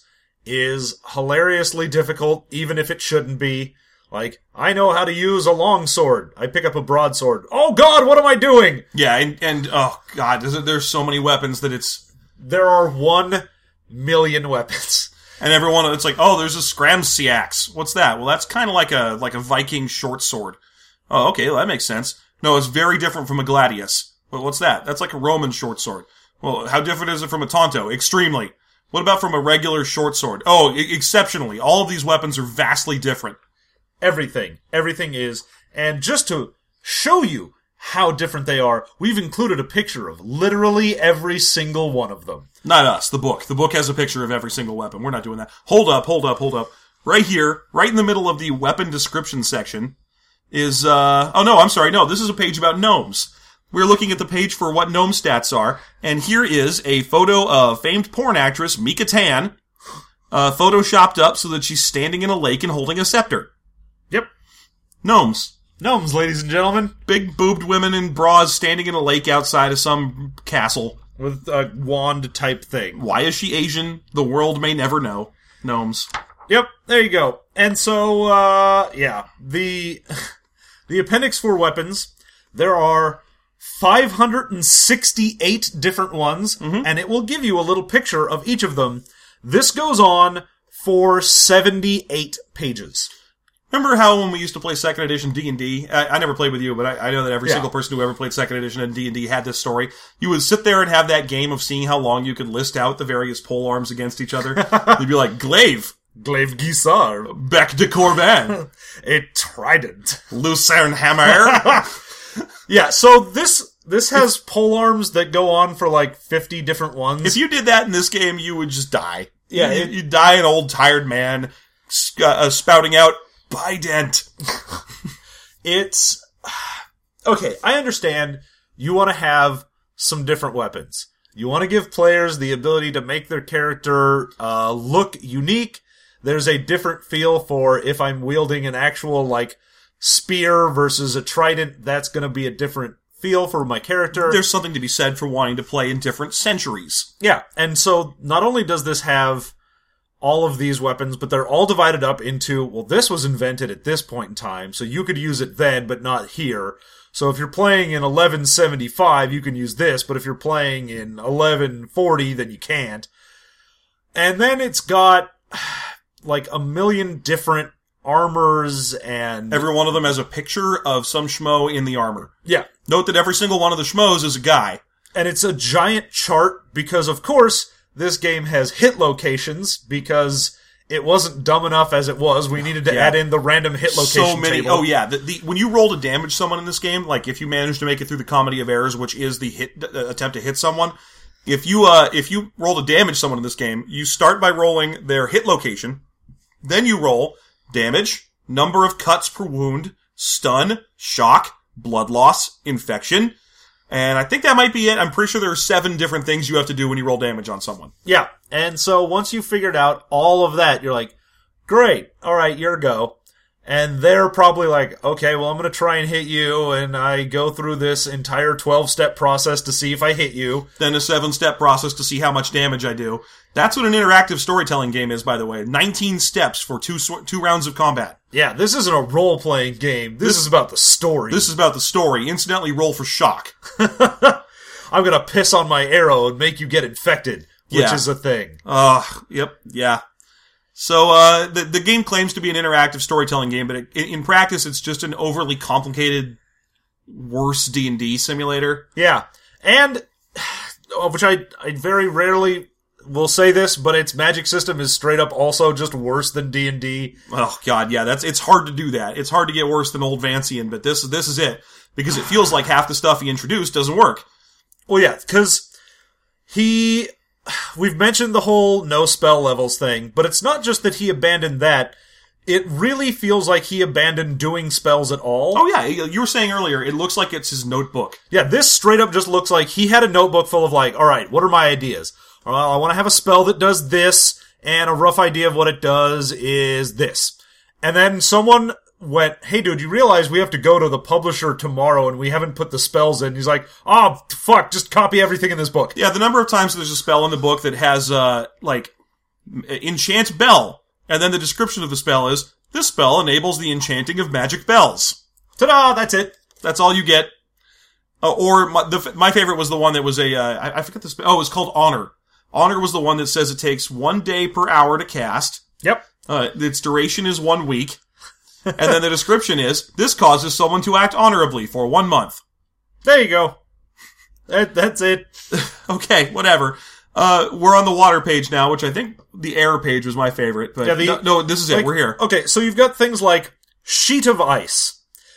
is hilariously difficult, even if it shouldn't be. Like, I know how to use a long sword. I pick up a broadsword. Oh god, what am I doing? Yeah, and, and oh god, there's, there's so many weapons that it's... There are one million weapons. And everyone, it's like, oh, there's a Scramsiax. What's that? Well, that's kind of like a like a Viking short sword. Oh, okay, well, that makes sense. No, it's very different from a Gladius. Well, what's that? That's like a Roman short sword. Well, how different is it from a Tonto? Extremely. What about from a regular short sword? Oh, e- exceptionally. All of these weapons are vastly different. Everything. Everything is. And just to show you how different they are, we've included a picture of literally every single one of them. Not us, the book. The book has a picture of every single weapon. We're not doing that. Hold up, hold up, hold up. Right here, right in the middle of the weapon description section is, uh, oh no, I'm sorry, no, this is a page about gnomes. We're looking at the page for what gnome stats are, and here is a photo of famed porn actress Mika Tan, uh, photoshopped up so that she's standing in a lake and holding a scepter. Yep. Gnomes. Gnomes, ladies and gentlemen. Big boobed women in bras standing in a lake outside of some castle. With a wand type thing. Why is she Asian? The world may never know. Gnomes. Yep, there you go. And so, uh, yeah, the, the appendix for weapons, there are five hundred sixty-eight different ones, mm-hmm. and it will give you a little picture of each of them. This goes on for seventy-eight pages. Remember how when we used to play second edition D and D, I, I never played with you, but I, I know that every yeah. single person who ever played second edition and D and D had this story. You would sit there and have that game of seeing how long you could list out the various pole arms against each other. You'd be like, glaive. Glaive Guisard. Bec de Corbin. A trident. Lucerne hammer. Yeah, so this this has pole arms that go on for like fifty different ones. If you did that in this game, you would just die. Yeah, you, it, you'd die an old tired man uh, spouting out, Bident. It's... Okay, I understand you want to have some different weapons. You want to give players the ability to make their character uh, look unique. There's a different feel for if I'm wielding an actual, like, spear versus a trident. That's going to be a different feel for my character. There's something to be said for wanting to play in different centuries. Yeah, and so not only does this have all of these weapons, but they're all divided up into, well, this was invented at this point in time, so you could use it then, but not here. So if you're playing in eleven seventy-five, you can use this, but if you're playing in eleven forty, then you can't. And then it's got like a million different armors, and every one of them has a picture of some schmo in the armor. Yeah. Note that every single one of the schmoes is a guy. And it's a giant chart because, of course, this game has hit locations because it wasn't dumb enough as it was. We needed to yeah. add in the random hit location So many. table. Oh, yeah. The, the, when you roll to damage someone in this game, like if you manage to make it through the comedy of errors, which is the hit uh, attempt to hit someone, if you uh, if you roll to damage someone in this game, you start by rolling their hit location, then you roll damage, number of cuts per wound, stun, shock, blood loss, infection. And I think that might be it. I'm pretty sure there are seven different things you have to do when you roll damage on someone. Yeah. And so once you figured out all of that, you're like, great. All right, your go. And they're probably like, okay, well, I'm going to try and hit you. And I go through this entire twelve-step process to see if I hit you. Then a seven-step process to see how much damage I do. That's what an interactive storytelling game is, by the way. nineteen steps for two two rounds of combat. Yeah, this isn't a role-playing game. This, this is about the story. This is about the story. Incidentally, roll for shock. I'm going to piss on my arrow and make you get infected, which yeah. is a thing. Uh, yep, yeah. So, uh, the, the game claims to be an interactive storytelling game, but it, in practice, it's just an overly complicated, worse D and D simulator. Yeah. And, which I, I very rarely will say this, but its magic system is straight up also just worse than D and D. Oh, God, yeah, that's, it's hard to do that. It's hard to get worse than Old Vancian, but this, this is it. Because it feels like half the stuff he introduced doesn't work. Well, yeah, because he... We've mentioned the whole no spell levels thing, but it's not just that he abandoned that. It really feels like he abandoned doing spells at all. Oh yeah, you were saying earlier, it looks like it's his notebook. Yeah, this straight up just looks like he had a notebook full of like, alright, what are my ideas? Well, I want to have a spell that does this, and a rough idea of what it does is this. And then someone went, hey dude, you realize we have to go to the publisher tomorrow and we haven't put the spells in. He's like, oh, fuck, just copy everything in this book. Yeah, the number of times there's a spell in the book that has, uh, like, enchant bell. And then the description of the spell is, this spell enables the enchanting of magic bells. Ta-da, that's it. That's all you get. Uh, or, my, the, my favorite was the one that was a, uh, I, I forget the spell, oh, it was called Honor. Honor was the one that says it takes one day per hour to cast. Yep. Uh, its duration is one week. And then the description is, this causes someone to act honorably for one month. There you go. That, that's it. Okay, whatever. Uh, we're on the water page now, which I think the air page was my favorite. But yeah, the, no, no, this is like, it. We're here. Okay, so you've got things like sheet of ice.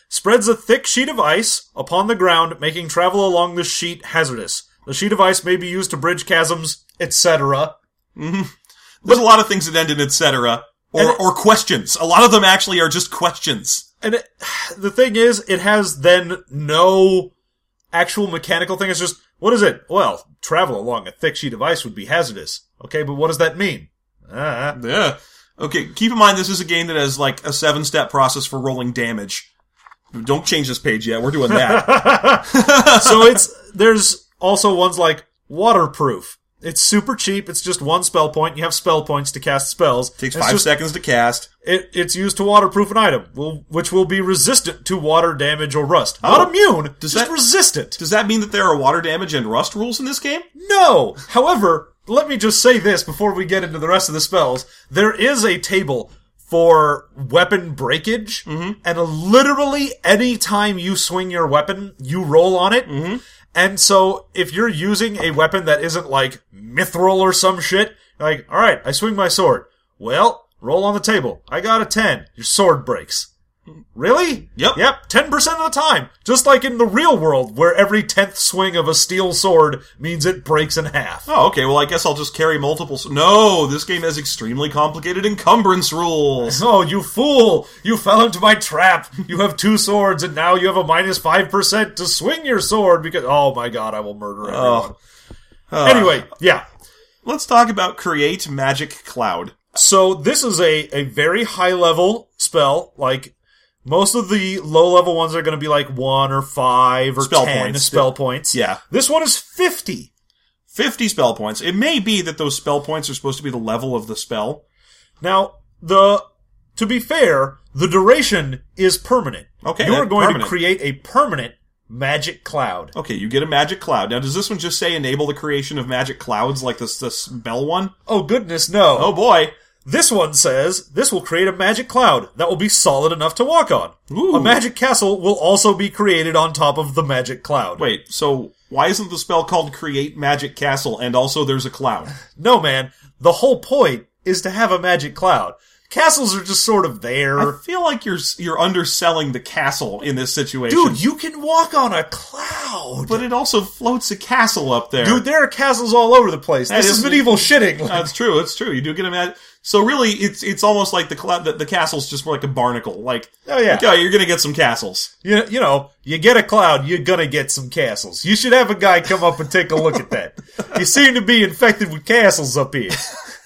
Spreads a thick sheet of ice upon the ground, making travel along the sheet hazardous. The sheet of ice may be used to bridge chasms, et cetera. Mm-hmm. There's a lot of things that end in et cetera. Or, it, or questions. A lot of them actually are just questions. And it, the thing is, it has then no actual mechanical thing. It's just, what is it? Well, travel along a thick sheet of ice would be hazardous. Okay, but what does that mean? Uh, yeah. Okay, keep in mind this is a game that has like a seven-step process for rolling damage. Don't change this page yet. We're doing that. So it's, there's also ones like waterproof. It's super cheap. It's just one spell point. You have spell points to cast spells. Takes five just, seconds to cast. It, it's used to waterproof an item, will, which will be resistant to water damage or rust. Oh, Not immune, does just that, resistant. Does that mean that there are water damage and rust rules in this game? No! However, let me just say this before we get into the rest of the spells. There is a table for weapon breakage, mm-hmm. and literally any time you swing your weapon, you roll on it. Mm-hmm. And so, if you're using a weapon that isn't like mithril or some shit, like, alright, I swing my sword. Well, roll on the table. I got a ten. Your sword breaks. Really? Yep. Yep, ten percent of the time. Just like in the real world, where every tenth swing of a steel sword means it breaks in half. Oh, okay, well I guess I'll just carry multiple... S- no, this game has extremely complicated encumbrance rules. Oh, you fool! You fell into my trap! You have two swords, and now you have a minus five percent to swing your sword, because... Oh my god, I will murder everyone. Oh. Uh, anyway, yeah. Let's talk about Create Magic Cloud. So, this is a, a very high-level spell, like... Most of the low-level ones are going to be like one or five or spell ten points. spell points. Yeah. This one is fifty. fifty spell points. It may be that those spell points are supposed to be the level of the spell. Now, the to be fair, the duration is permanent. Okay, you are going permanent. to create a permanent magic cloud. Okay, you get a magic cloud. Now, does this one just say enable the creation of magic clouds like this, this spell one? Oh, goodness, no. Oh, boy. This one says, this will create a magic cloud that will be solid enough to walk on. Ooh. A magic castle will also be created on top of the magic cloud. Wait, so why isn't the spell called Create Magic Castle and also there's a cloud? No, man. The whole point is to have a magic cloud. Castles are just sort of there. I feel like you're you're underselling the castle in this situation. Dude, you can walk on a cloud. But it also floats a castle up there. Dude, there are castles all over the place. That this is, is medieval shitting. That's true, it's true. You do get a mag- So really, it's it's almost like the cloud. The, the castle's just more like a barnacle. Like, oh yeah, like, oh, you're gonna get some castles. You, you know, you get a cloud, you're gonna get some castles. You should have a guy come up and take a look at that. You seem to be infected with castles up here.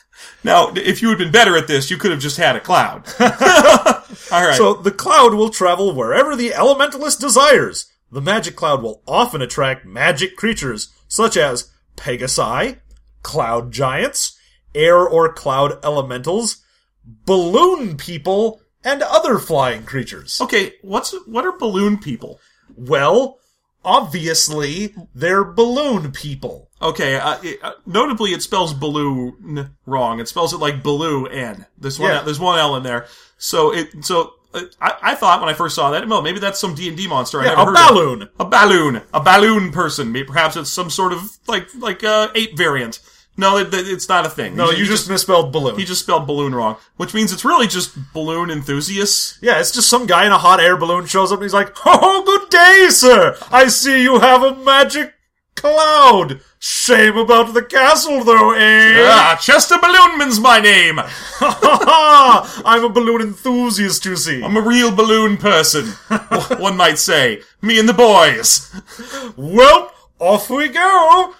Now, if you had been better at this, you could have just had a cloud. All right. So the cloud will travel wherever the elementalist desires. The magic cloud will often attract magic creatures, such as Pegasi, cloud giants, air or cloud elementals, balloon people, and other flying creatures. Okay, what's what are balloon people? Well, obviously, they're balloon people. Okay, uh, it, uh, notably it spells balloon wrong. It spells it like balloon. There's one, Yeah. there's one L in there. So it, so uh, I, I thought when I first saw that, well, maybe that's some D and D monster I Yeah, never a heard balloon. of. A balloon, a balloon person. Maybe perhaps it's some sort of like like uh, ape variant. No, it, it's not a thing. No, He you just misspelled balloon. He just spelled balloon wrong, which means it's really just balloon enthusiasts. Yeah, it's just some guy in a hot air balloon shows up and he's like, "Oh, good day, sir! I see you have a magic cloud. Shame about the castle, though, eh?" Ah, Chester Balloonman's my name. I'm a balloon enthusiast, you see. I'm a real balloon person, one might say. Me and the boys. Well, off we go.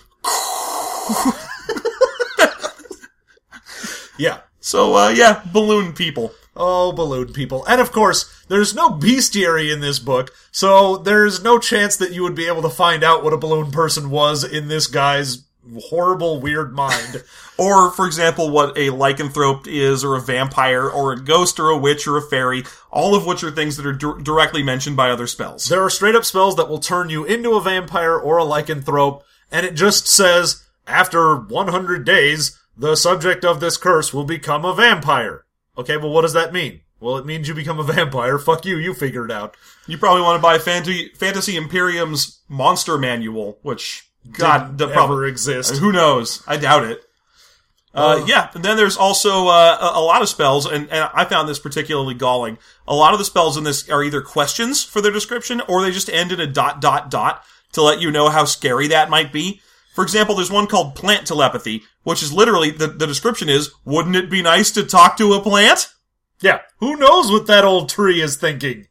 Yeah. So, uh, yeah, balloon people. Oh, balloon people. And of course, there's no bestiary in this book, so there's no chance that you would be able to find out what a balloon person was in this guy's horrible, weird mind. Or, for example, what a lycanthrope is, or a vampire, or a ghost, or a witch, or a fairy, all of which are things that are d- directly mentioned by other spells. There are straight-up spells that will turn you into a vampire or a lycanthrope, and it just says, after one hundred days, the subject of this curse will become a vampire. Okay, well, what does that mean? Well, it means you become a vampire. Fuck you, you figure it out. You probably want to buy Fantasy, Fantasy Imperium's Monster Manual, which, God, Didn't the probably ever exist. Who knows? I doubt it. Uh, Oh. yeah, and then there's also uh, a, a lot of spells, and, and I found this particularly galling. A lot of the spells in this are either questions for their description, or they just end in a dot, dot, dot to let you know how scary that might be. For example, there's one called Plant Telepathy, which is literally, the, the description is, wouldn't it be nice to talk to a plant? Yeah, who knows what that old tree is thinking?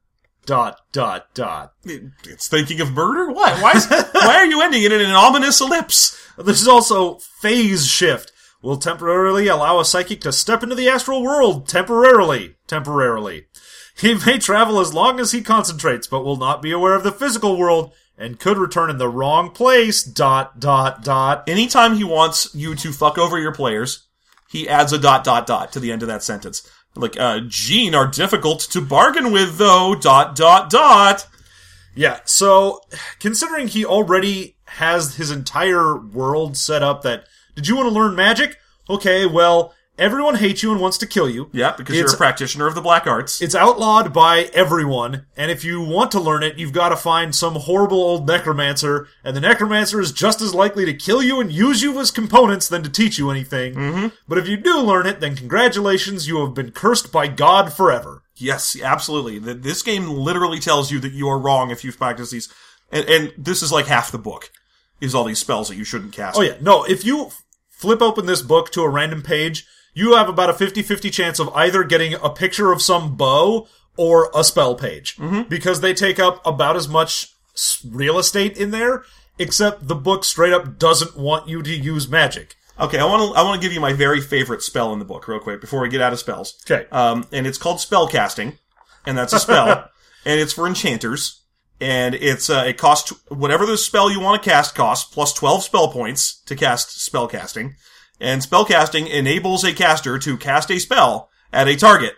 Dot, dot, dot. It, it's thinking of murder? Why? Why, is, why are you ending it in an ominous ellipse? There's also phase shift. Will temporarily allow a psychic to step into the astral world. Temporarily. Temporarily. He may travel as long as he concentrates, but will not be aware of the physical world, and could return in the wrong place. Dot, dot, dot. Anytime he wants you to fuck over your players, he adds a dot, dot, dot to the end of that sentence. Like, uh, Gene are difficult to bargain with, though. Dot, dot, dot. Yeah, so, considering he already has his entire world set up that, did you want to learn magic? Okay, well, everyone hates you and wants to kill you. Yeah, because It's- you're a practitioner of the black arts. It's outlawed by everyone, and if you want to learn it, you've got to find some horrible old necromancer, and the necromancer is just as likely to kill you and use you as components than to teach you anything. Mm-hmm. But if you do learn it, then congratulations, you have been cursed by God forever. Yes, absolutely. The- This game literally tells you that you are wrong if you've practiced these. And, and this is like half the book, is all these spells that you shouldn't cast. Oh yeah, no, if you flip open this book to a random page, you have about a fifty-fifty chance of either getting a picture of some bow or a spell page. Mm-hmm. Because they take up about as much s- real estate in there, except the book straight up doesn't want you to use magic. Okay, I want to I want to give you my very favorite spell in the book real quick before we get out of spells. Okay. Um, and it's called spell casting, and that's a spell, and it's for enchanters, and it's uh, it costs whatever the spell you want to cast costs plus twelve spell points to cast spell casting, and spell casting enables a caster to cast a spell at a target.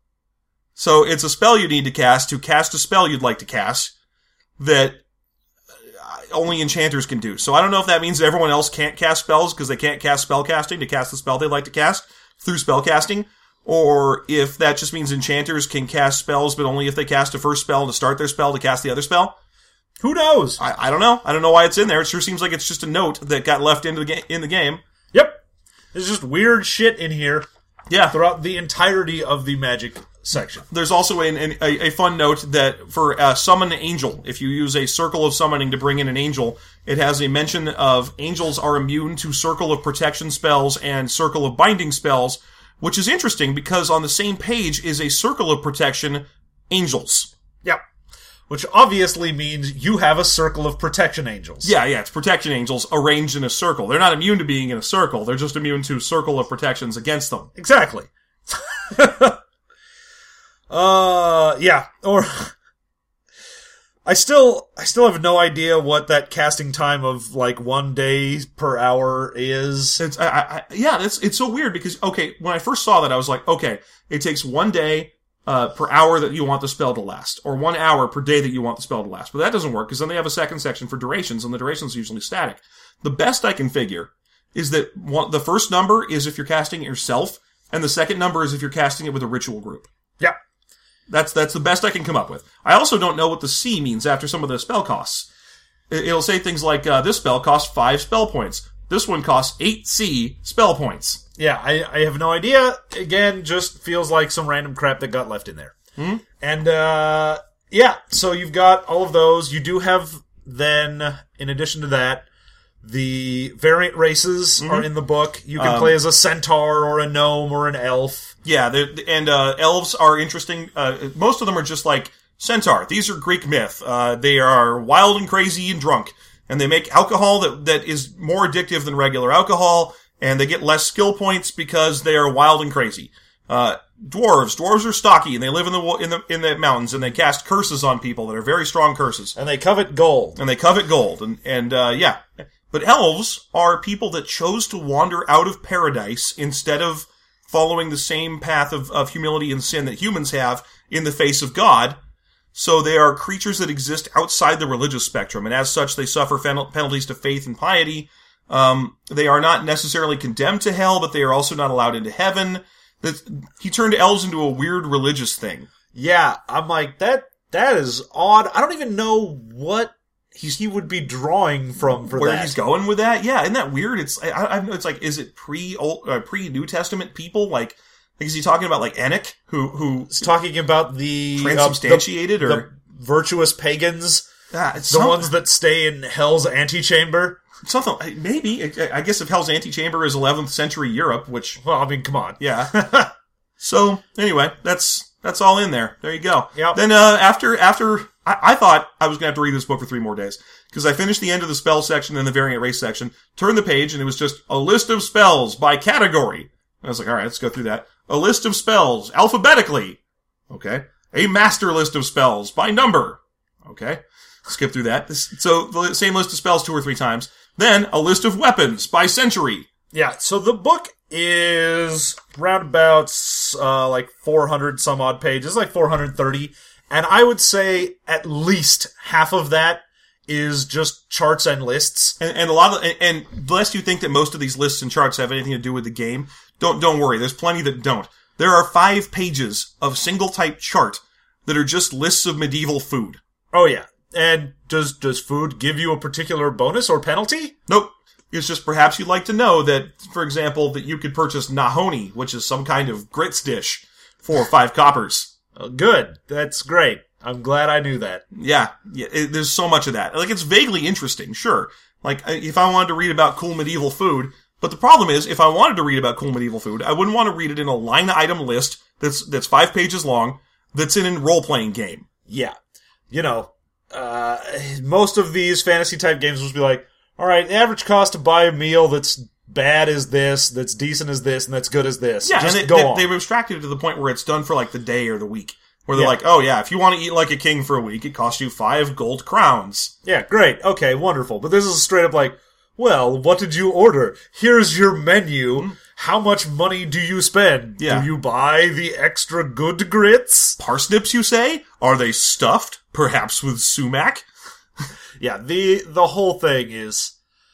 So it's a spell you need to cast to cast a spell you'd like to cast that only enchanters can do. So I don't know if that means everyone else can't cast spells because they can't cast spell casting to cast the spell they'd like to cast through spell casting, or if that just means enchanters can cast spells, but only if they cast a first spell to start their spell to cast the other spell. Who knows? I, I don't know. I don't know why it's in there. It sure seems like it's just a note that got left into the ga- in the game. Yep. There's just weird shit in here Yeah. throughout the entirety of the magic section. There's also an, an, a, a fun note that for uh, summon angel, if you use a circle of summoning to bring in an angel, it has a mention of angels are immune to circle of protection spells and circle of binding spells, which is interesting because on the same page is a circle of protection angels. Yep. Which obviously means you have a circle of protection angels. Yeah, yeah, it's protection angels arranged in a circle. They're not immune to being in a circle. They're just immune to circle of protections against them. Exactly. uh, yeah. Or I still, I still have no idea what that casting time of like one day per hour is. It's, I, I, yeah, it's it's so weird because okay, when I first saw that, I was like, okay, it takes one day uh, per hour that you want the spell to last, or one hour per day that you want the spell to last. But that doesn't work because then they have a second section for durations, and the duration's usually static. The best I can figure is that one, the first number is if you're casting it yourself, and the second number is if you're casting it with a ritual group. Yeah. That's that's the best I can come up with. I also don't know what the C means after some of the spell costs. It'll say things like, uh, this spell costs five spell points. This one costs eight C spell points. Yeah, I, I have no idea. Again, just feels like some random crap that got left in there. Hmm? And, uh, yeah, so you've got all of those. You do have, then, in addition to that, the variant races Mm-hmm. are in the book. You can Um, play as a centaur or a gnome or an elf. Yeah, they're- and uh, elves are interesting. Uh, most of them are just like centaur. These are Greek myth. Uh, they are wild and crazy and drunk, and they make alcohol that that is more addictive than regular alcohol, and they get less skill points because they are wild and crazy. Uh, dwarves, dwarves are stocky, and they live in the wo- in the in the mountains, and they cast curses on people that are very strong curses, And they covet gold. and they covet gold, and and uh, yeah. But elves are people that chose to wander out of paradise instead of following the same path of, of humility and sin that humans have in the face of God. So they are creatures that exist outside the religious spectrum, and as such, they suffer fen- penalties to faith and piety. Um, they are not necessarily condemned to hell, but they are also not allowed into heaven. That he turned elves into a weird religious thing. Yeah, I'm like, that. that is odd. I don't even know what he's, he would be drawing from for where that. he's going with that. Yeah, isn't that weird? It's I, I know it's like, is it pre old, uh, pre New Testament people? Like, like, is he talking about like Enoch, who who He's talking about the transubstantiated uh, the, or the virtuous pagans, ah, it's the some- ones that stay in Hell's antechamber. something? Maybe I guess if Hell's Antechamber is eleventh century Europe, which Well, I mean, come on. yeah. So anyway, that's that's all in there. There you go. Yep. Then uh, after after I, I thought I was gonna have to read this book for three more days because I finished the end of the spell section and the variant race section. Turned the page and it was just a list of spells by category. I was like, all right, let's go through that. A list of spells alphabetically. Okay. A master list of spells by number. Okay. Skip through that. This, so the same list of spells two or three times. Then a list of weapons by century. Yeah, so the book is roundabouts, uh, like four hundred some odd pages, like four hundred thirty. And I would say at least half of that is just charts and lists. And, and a lot of, and, and lest you think that most of these lists and charts have anything to do with the game, don't, don't worry. There's plenty that don't. There are five pages of single type chart that are just lists of medieval food. Oh yeah. And does, does food give you a particular bonus or penalty? Nope. It's just perhaps you'd like to know that, for example, that you could purchase nahoni, which is some kind of grits dish, for five coppers. Uh, good. That's great. I'm glad I knew that. Yeah, yeah it, there's so much of that. Like, it's vaguely interesting, sure. Like, if I wanted to read about cool medieval food, but the problem is, if I wanted to read about cool medieval food, I wouldn't want to read it in a line item list that's that's five pages long, that's in a role-playing game. Yeah. You know, uh, most of these fantasy type games will be like, all right, the average cost to buy a meal that's bad as this, that's decent as this, and that's good as this. Yeah, Just and they, go they, on. they've abstracted it to the point where it's done for like the day or the week. Where they're Yeah. like, oh yeah, if you want to eat like a king for a week, it costs you five gold crowns. Yeah, great. Okay, wonderful. But this is straight up like, well, what did you order? Here's your menu. Mm-hmm. How much money do you spend? Yeah. Do you buy the extra good grits? Parsnips, you say? Are they stuffed? Perhaps with sumac? Yeah, the the whole thing is...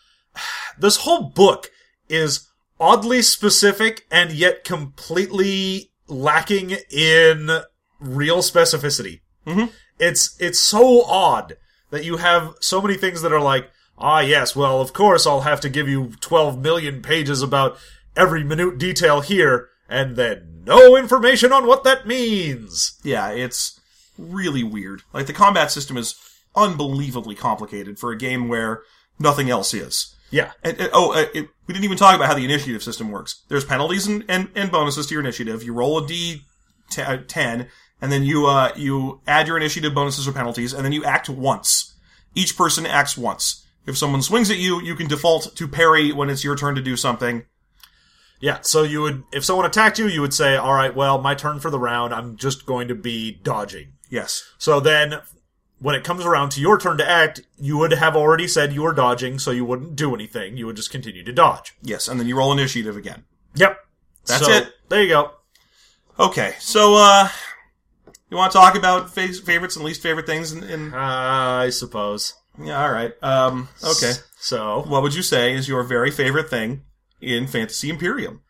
This whole book is oddly specific and yet completely lacking in real specificity. Mm-hmm. It's it's so odd that you have so many things that are like, ah, yes, well, of course I'll have to give you twelve million pages about every minute detail here, and then no information on what that means. Yeah, it's really weird. Like, the combat system is unbelievably complicated for a game where nothing else is. Yeah. And, and, oh, uh, it, we didn't even talk about how the initiative system works. There's penalties and, and, and bonuses to your initiative. You roll a d ten, and then you uh, you add your initiative bonuses or penalties, and then you act once. Each person acts once. If someone swings at you, you can default to parry when it's your turn to do something. Yeah, so you would, if someone attacked you, you would say, all right, well, my turn for the round, I'm just going to be dodging. Yes. So then, when it comes around to your turn to act, you would have already said you were dodging, so you wouldn't do anything. You would just continue to dodge. Yes, and then you roll initiative again. Yep. That's So, it. There you go. Okay, so, uh, you want to talk about fa- favorites and least favorite things in, in... Uh, I suppose. Yeah, alright. Um, okay. So, What would you say is your very favorite thing in Fantasy Imperium?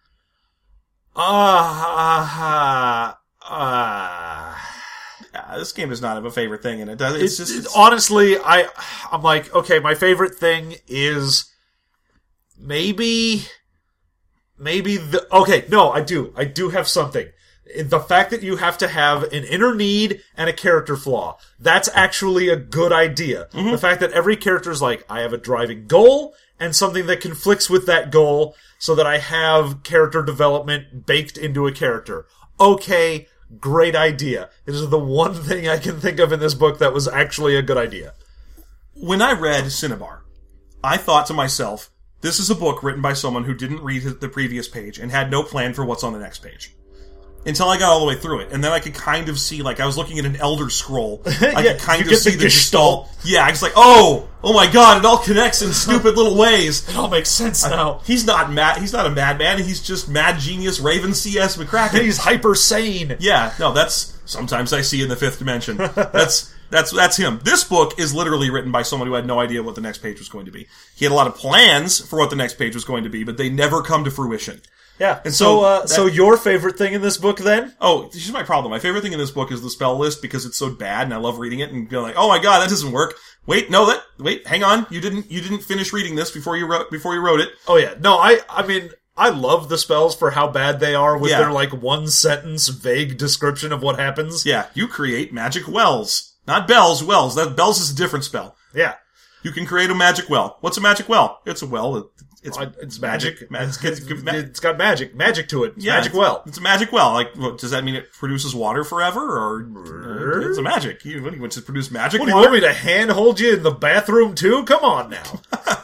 uh, uh, uh, Uh, this game does not have a favorite thing in it. Does it? It's, it's, just... it's- It's, honestly, I, I'm like, okay, my favorite thing is maybe, maybe the, okay, no, I do. I do have something. The fact that you have to have an inner need and a character flaw. That's actually a good idea. Mm-hmm. The fact that every character is like, I have a driving goal and something that conflicts with that goal so that I have character development baked into a character. Okay, great idea. It is the one thing I can think of in this book that was actually a good idea. when I read Cinnabar, I thought to myself, this is a book written by someone who didn't read the previous page and had no plan for what's on the next page. Until I got all the way through it. And then I could kind of see, like, I was looking at an Elder Scroll. I Yeah, could kind you of get see the the gestalt. gestalt. Yeah, I was like, oh, oh my god, it all connects in stupid little ways. It all makes sense now. He's not mad, he's not a madman, he's just mad genius Raven C S McCracken. He's hyper sane. Yeah, no, that's, sometimes I see in the fifth dimension. That's, that's, that's him. This book is literally written by someone who had no idea what the next page was going to be. He had a lot of plans for what the next page was going to be, but they never come to fruition. Yeah. And so, so uh, that- so your favorite thing in this book, then? Oh, here's my problem. My favorite thing in this book is the spell list because it's so bad, and I love reading it and being like, "Oh my god, that doesn't work." Wait, no, that wait, hang on. You didn't you didn't finish reading this before you wrote before you wrote it. Oh yeah, no, I I mean I love the spells for how bad they are with Yeah. their like one sentence vague description of what happens. Yeah, you create magic wells, not bells. Wells. That bells is a different spell. Yeah, You can create a magic well. What's a magic well? It's a well. It, it's Uh, it's magic. magic. It's, it's, it's got magic, magic to it. It's yeah, magic it's- well. It's a magic well. Like, what, does that mean it produces water forever, or uh, it's a magic? You, what, you want to produce magic What do you water? want me to hand hold you in the bathroom too? Come on now.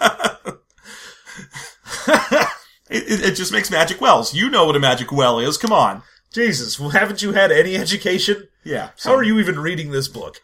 It, it, it just makes magic wells. You know what a magic well is. Come on. Jesus, well, haven't you had any education? Yeah. How are you even reading this book?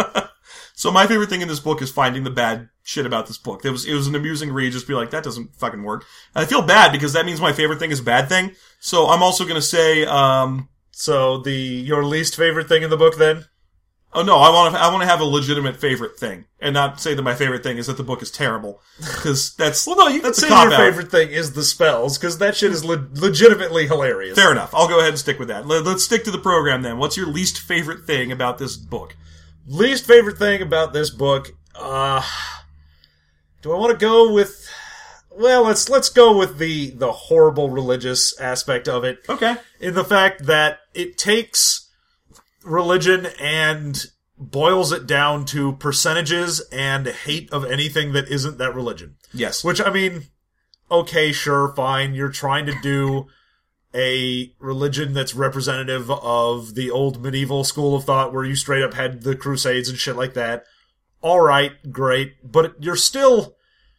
So my favorite thing in this book is finding the bad shit about this book. It was it was an amusing read. Just be like, that doesn't fucking work. And I feel bad because that means my favorite thing is a bad thing. So I'm also gonna say, um, So the your least favorite thing in the book, then? oh no, I want to I want to have a legitimate favorite thing, and not say that my favorite thing is that the book is terrible, because that's Well, no, you can that's a say cop your out. favorite thing is the spells, because that shit is le- legitimately hilarious. Fair enough. I'll go ahead and stick with that. Let, let's stick to the program then. What's your least favorite thing about this book? Least favorite thing about this book, uh, do I want to go with, well, let's, let's go with the, the horrible religious aspect of it. Okay. In the fact that it takes religion and boils it down to percentages and hate of anything that isn't that religion. Yes. Which, I mean, okay, sure, fine. You're trying to do a religion that's representative of the old medieval school of thought where you straight up had the Crusades and shit like that. All right, great. But you're still,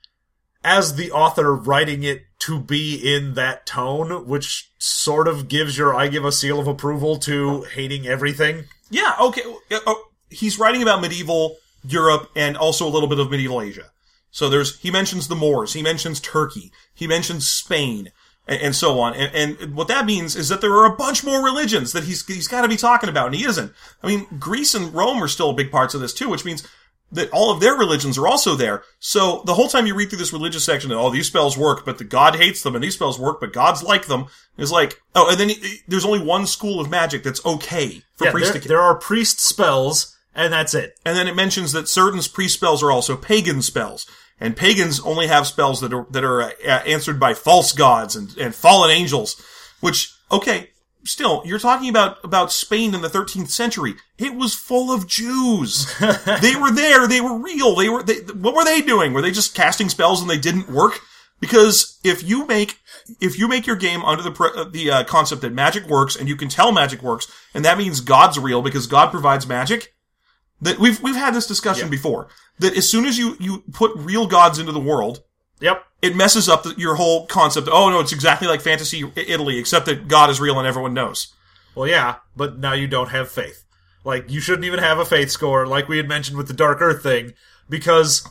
as the author, writing it to be in that tone, which sort of gives your I give a seal of approval to hating everything. Yeah, okay. Oh, he's writing about medieval Europe and also a little bit of medieval Asia. So there's, he mentions the Moors, he mentions Turkey, he mentions Spain, and, and so on. And, and what that means is that there are a bunch more religions that he's, he's got to be talking about, and he isn't. I mean, Greece and Rome are still big parts of this too, which means that all of their religions are also there. So the whole time you read through this religious section, oh, these spells work, but the God hates them, and these spells work, but God's like them, is like, oh, and then he, there's only one school of magic that's okay for Yeah, priests there, to there are priest spells, and that's it. And then it mentions that certain priest spells are also pagan spells. And pagans only have spells that are, that are uh, answered by false gods and, and fallen angels. Which, okay, still, you're talking about, about Spain in the thirteenth century. It was full of Jews. They were there. They were real. They were, they, what were they doing? Were they just casting spells and they didn't work? Because if you make, if you make your game under the, pre- the, uh, concept that magic works and you can tell magic works, and that means God's real because God provides magic, that we've, we've had this discussion Yeah. before. That as soon as you, you put real gods into the world, Yep. it messes up the, your whole concept. Oh no, it's exactly like fantasy Italy, except that God is real and everyone knows. Well, yeah, but now you don't have faith. Like, you shouldn't even have a faith score, like we had mentioned with the Dark Earth thing, because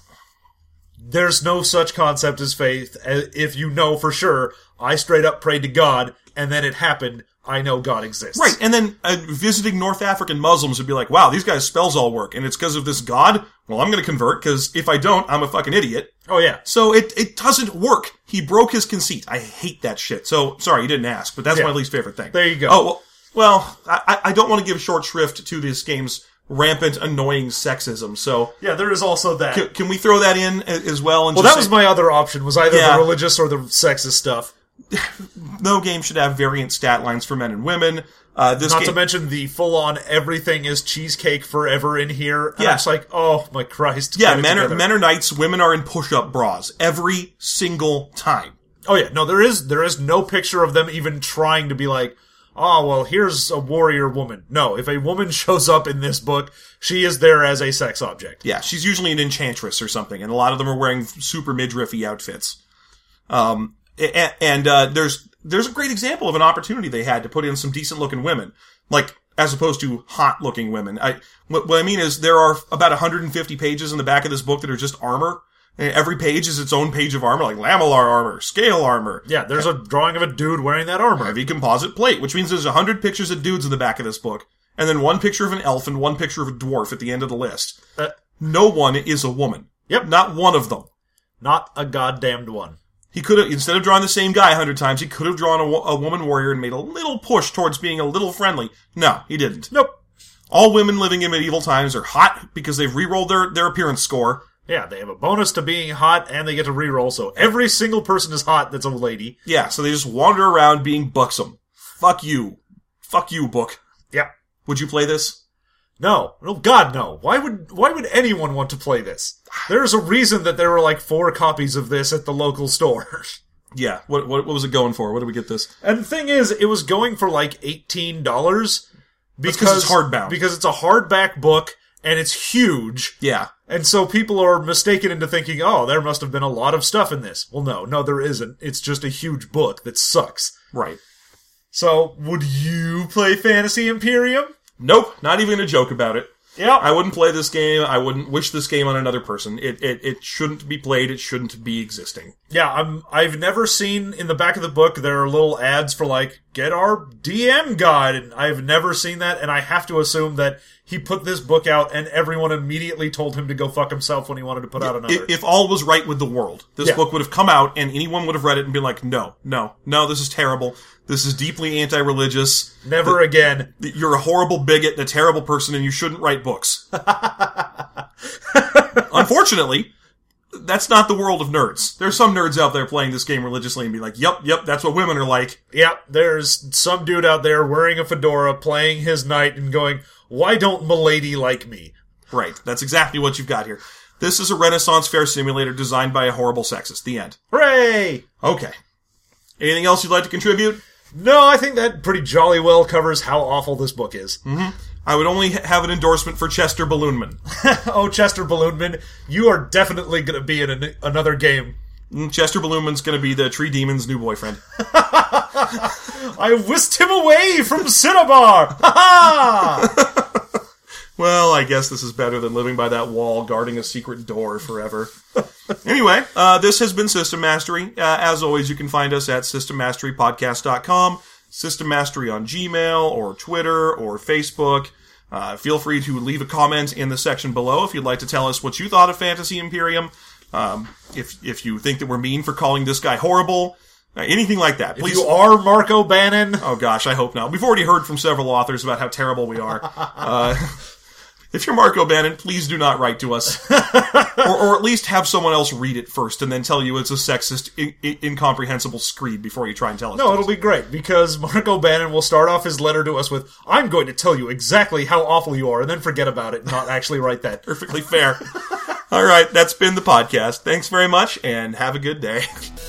there's no such concept as faith. If you know for sure, I straight up prayed to God, and then it happened, I know God exists. Right, and then uh, visiting North African Muslims would be like, wow, these guys' spells all work, and it's because of this God? Well, I'm gonna convert, because if I don't, I'm a fucking idiot. Oh, yeah. So it, it doesn't work. He broke his conceit. I hate that shit. So, sorry, you didn't ask, but that's Yeah. my least favorite thing. There you go. Oh, well, well I, I don't want to give short shrift to this game's rampant, annoying sexism, so Yeah, there is also that. can, can we throw that in a- as well? And well, just that was say, my other option, was either Yeah. the religious or the sexist stuff. no game should have variant stat lines for men and women. Uh, this Not game, to mention the full-on everything is cheesecake forever in here. And Yeah. I'm just like, oh, my Christ. yeah, get it men are together. men are knights, women are in push-up bras every single time. Oh, yeah. No, there is there is no picture of them even trying to be like, oh, well, here's a warrior woman. No, if a woman shows up in this book, she is there as a sex object. Yeah, she's usually an enchantress or something, and a lot of them are wearing super midriffy outfits. Um, and, and uh, there's there's a great example of an opportunity they had to put in some decent looking women, like as opposed to hot looking women. I what, what I mean is there are about one hundred fifty pages in the back of this book that are just armor. And every page is its own page of armor, like lamellar armor, scale armor, Yeah, there's a drawing of a dude wearing that armor. heavy composite plate, which means there's one hundred pictures of dudes in the back of this book, and then one picture of an elf and one picture of a dwarf at the end of the list. Uh, No one is a woman. Yep. Not one of them. not a goddamned one. He could have, instead of drawing the same guy a hundred times, he could have drawn a, wo- a woman warrior and made a little push towards being a little friendly. No, he didn't. Nope. All women living in medieval times are hot because they've re-rolled their, their appearance score. Yeah, they have a bonus to being hot, and they get to reroll, so every single person is hot that's a lady. Yeah, so they just wander around being buxom. Fuck you. Fuck you, book. Yeah. Would you play this? No. No, God, no. Why would why would anyone want to play this? There's a reason that there were like four copies of this at the local store. Yeah. What, what what was it going for? What did we get this? And the thing is, it was going for like eighteen dollars. Because it's hardbound. Because it's a hardback book, and it's huge. Yeah. And so people are mistaken into thinking, oh, there must have been a lot of stuff in this. Well, no. No, there isn't. It's just a huge book that sucks. Right. So, would you play Fantasy Imperium? Nope. Not even a joke about it. Yeah. I wouldn't play this game. I wouldn't wish this game on another person. It it it shouldn't be played. It shouldn't be existing. Yeah, I'm, I've never seen, in the back of the book, there are little ads for, like, get our D M guide, and I've never seen that, and I have to assume that he put this book out, and everyone immediately told him to go fuck himself when he wanted to put out another. If, if all was right with the world, this Yeah. book would have come out, and anyone would have read it and been like, no, no, no, this is terrible. This is deeply anti-religious. Never again. You're a horrible bigot and a terrible person, and you shouldn't write books. Unfortunately, that's not the world of nerds. There's some nerds out there playing this game religiously and be like, yep, yep, that's what women are like. Yeah, there's some dude out there wearing a fedora, playing his knight, and going, why don't Milady like me? Right, that's exactly what you've got here. This is a Renaissance fair simulator designed by a horrible sexist. The end. Hooray! Okay. Anything else you'd like to contribute? No, I think that pretty jolly well covers how awful this book is. Mm-hmm. I would only ha- have an endorsement for Chester Balloonman. Oh, Chester Balloonman, you are definitely going to be in an- another game. Mm, Chester Balloonman's going to be the Tree Demon's new boyfriend. I whisked him away from Cinnabar! Ha-ha! Well, I guess this is better than living by that wall guarding a secret door forever. Anyway, uh, this has been System Mastery. Uh, as always, you can find us at system mastery podcast dot com, System Mastery on Gmail or Twitter or Facebook. Uh, feel free to leave a comment in the section below if you'd like to tell us what you thought of Fantasy Imperium. Um, if if you think that we're mean for calling this guy horrible, uh, anything like that. Please. If you are Mark O'Bannon. Oh gosh, I hope not. We've already heard from several authors about how terrible we are. Uh, if you're Mark O'Bannon, please do not write to us. or, or at least have someone else read it first and then tell you it's a sexist, I- I- incomprehensible screed before you try and tell us. No, it'll be great, because Mark O'Bannon will start off his letter to us with, I'm going to tell you exactly how awful you are, and then forget about it and not actually write that. Perfectly fair. All right, that's been the podcast. Thanks very much, and have a good day.